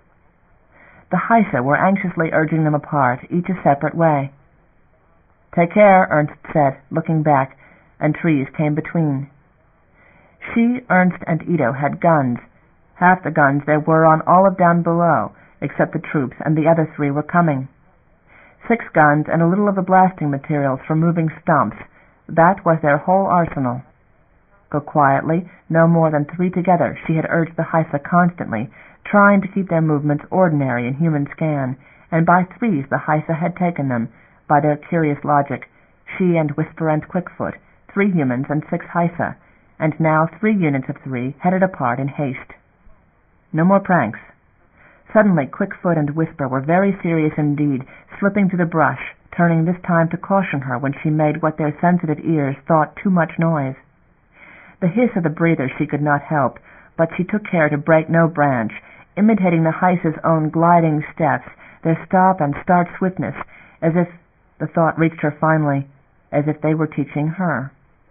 The Heisa were anxiously urging them apart, each a separate way. Take care, Ernst said, looking back, and trees came between. She, Ernst, and Ito had guns. Half the guns there were on all of down below, except the troops, and the other three were coming. Six guns and a little of the blasting materials for moving stumps. That was their whole arsenal. Go quietly, no more than three together, she had urged the Heisa constantly, trying to keep their movements ordinary in human scan, and by threes the Heisa had taken them, by their curious logic, she and Whisper and Quickfoot, three humans and six Heisa, and now three units of three headed apart in haste. No more pranks. Suddenly Quickfoot and Whisper were very serious indeed, slipping through the brush, turning this time to caution her when she made what their sensitive ears thought too much noise. The hiss of the breather she could not help, but she took care to break no branch, imitating the Heisa's own gliding steps, their stop and start swiftness, as if, the thought reached her finally, as if they were teaching her.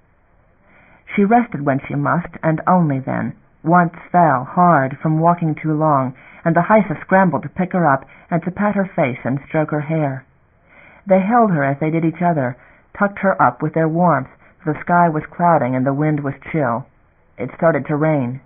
She rested when she must, and only then, once fell, hard, from walking too long, and the Heisa scrambled to pick her up and to pat her face and stroke her hair. They held her as they did each other, tucked her up with their warmth, for the sky was clouding and the wind was chill. It started to rain.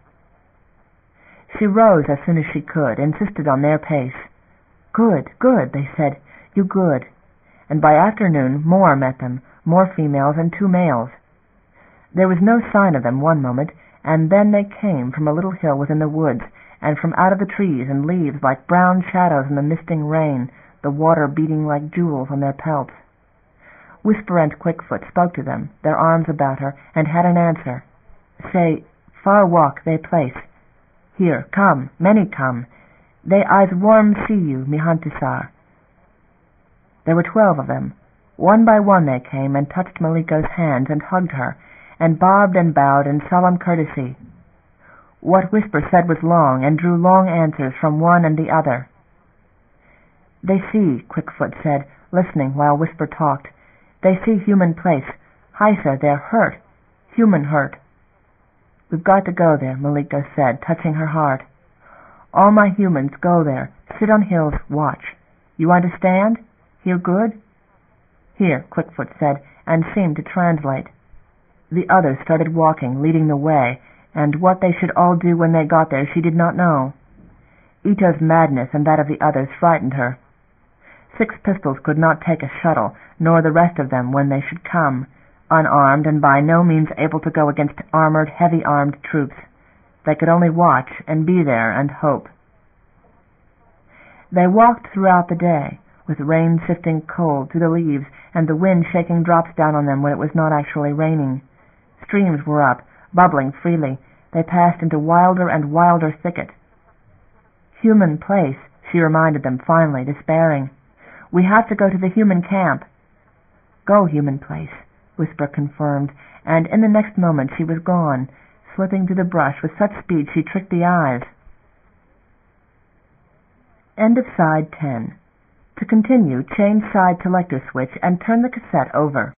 She rose as soon as she could, insisted on their pace. Good, good, they said. You good. And by afternoon more met them, more females and two males. There was no sign of them one moment, and then they came from a little hill within the woods, and from out of the trees and leaves like brown shadows in the misting rain, the water beating like jewels on their pelts. Whisper and Quickfoot spoke to them, their arms about her, and had an answer. Say, far walk they place. Here, come, many come. They eyes warm see you, me Huntisar. There were twelve of them. One by one they came and touched Maliko's hands and hugged her, and bobbed and bowed in solemn courtesy. What Whisper said was long, and drew long answers from one and the other. They see, Quickfoot said, listening while Whisper talked. They see human place. Hysa, they're hurt. Human hurt. We've got to go there, Maliko said, touching her heart. All my humans go there. Sit on hills, watch. You understand? Hear good? Here, Quickfoot said, and seemed to translate. The others started walking, leading the way, and what they should all do when they got there she did not know. Ito's madness and that of the others frightened her. Six Pistols could not take a shuttle, nor the rest of them when they should come, unarmed and by no means able to go against armored, heavy-armed troops. They could only watch and be there and hope. They walked throughout the day, with rain sifting cold through the leaves and the wind shaking drops down on them when it was not actually raining. Streams were up, bubbling freely. They passed into wilder and wilder thicket. Human place, she reminded them finally, despairing. We have to go to the human camp. Go, human place, Whisper confirmed, and in the next moment she was gone, slipping through the brush with such speed she tricked the eyes. End of side ten. To continue, change side selector switch and turn the cassette over.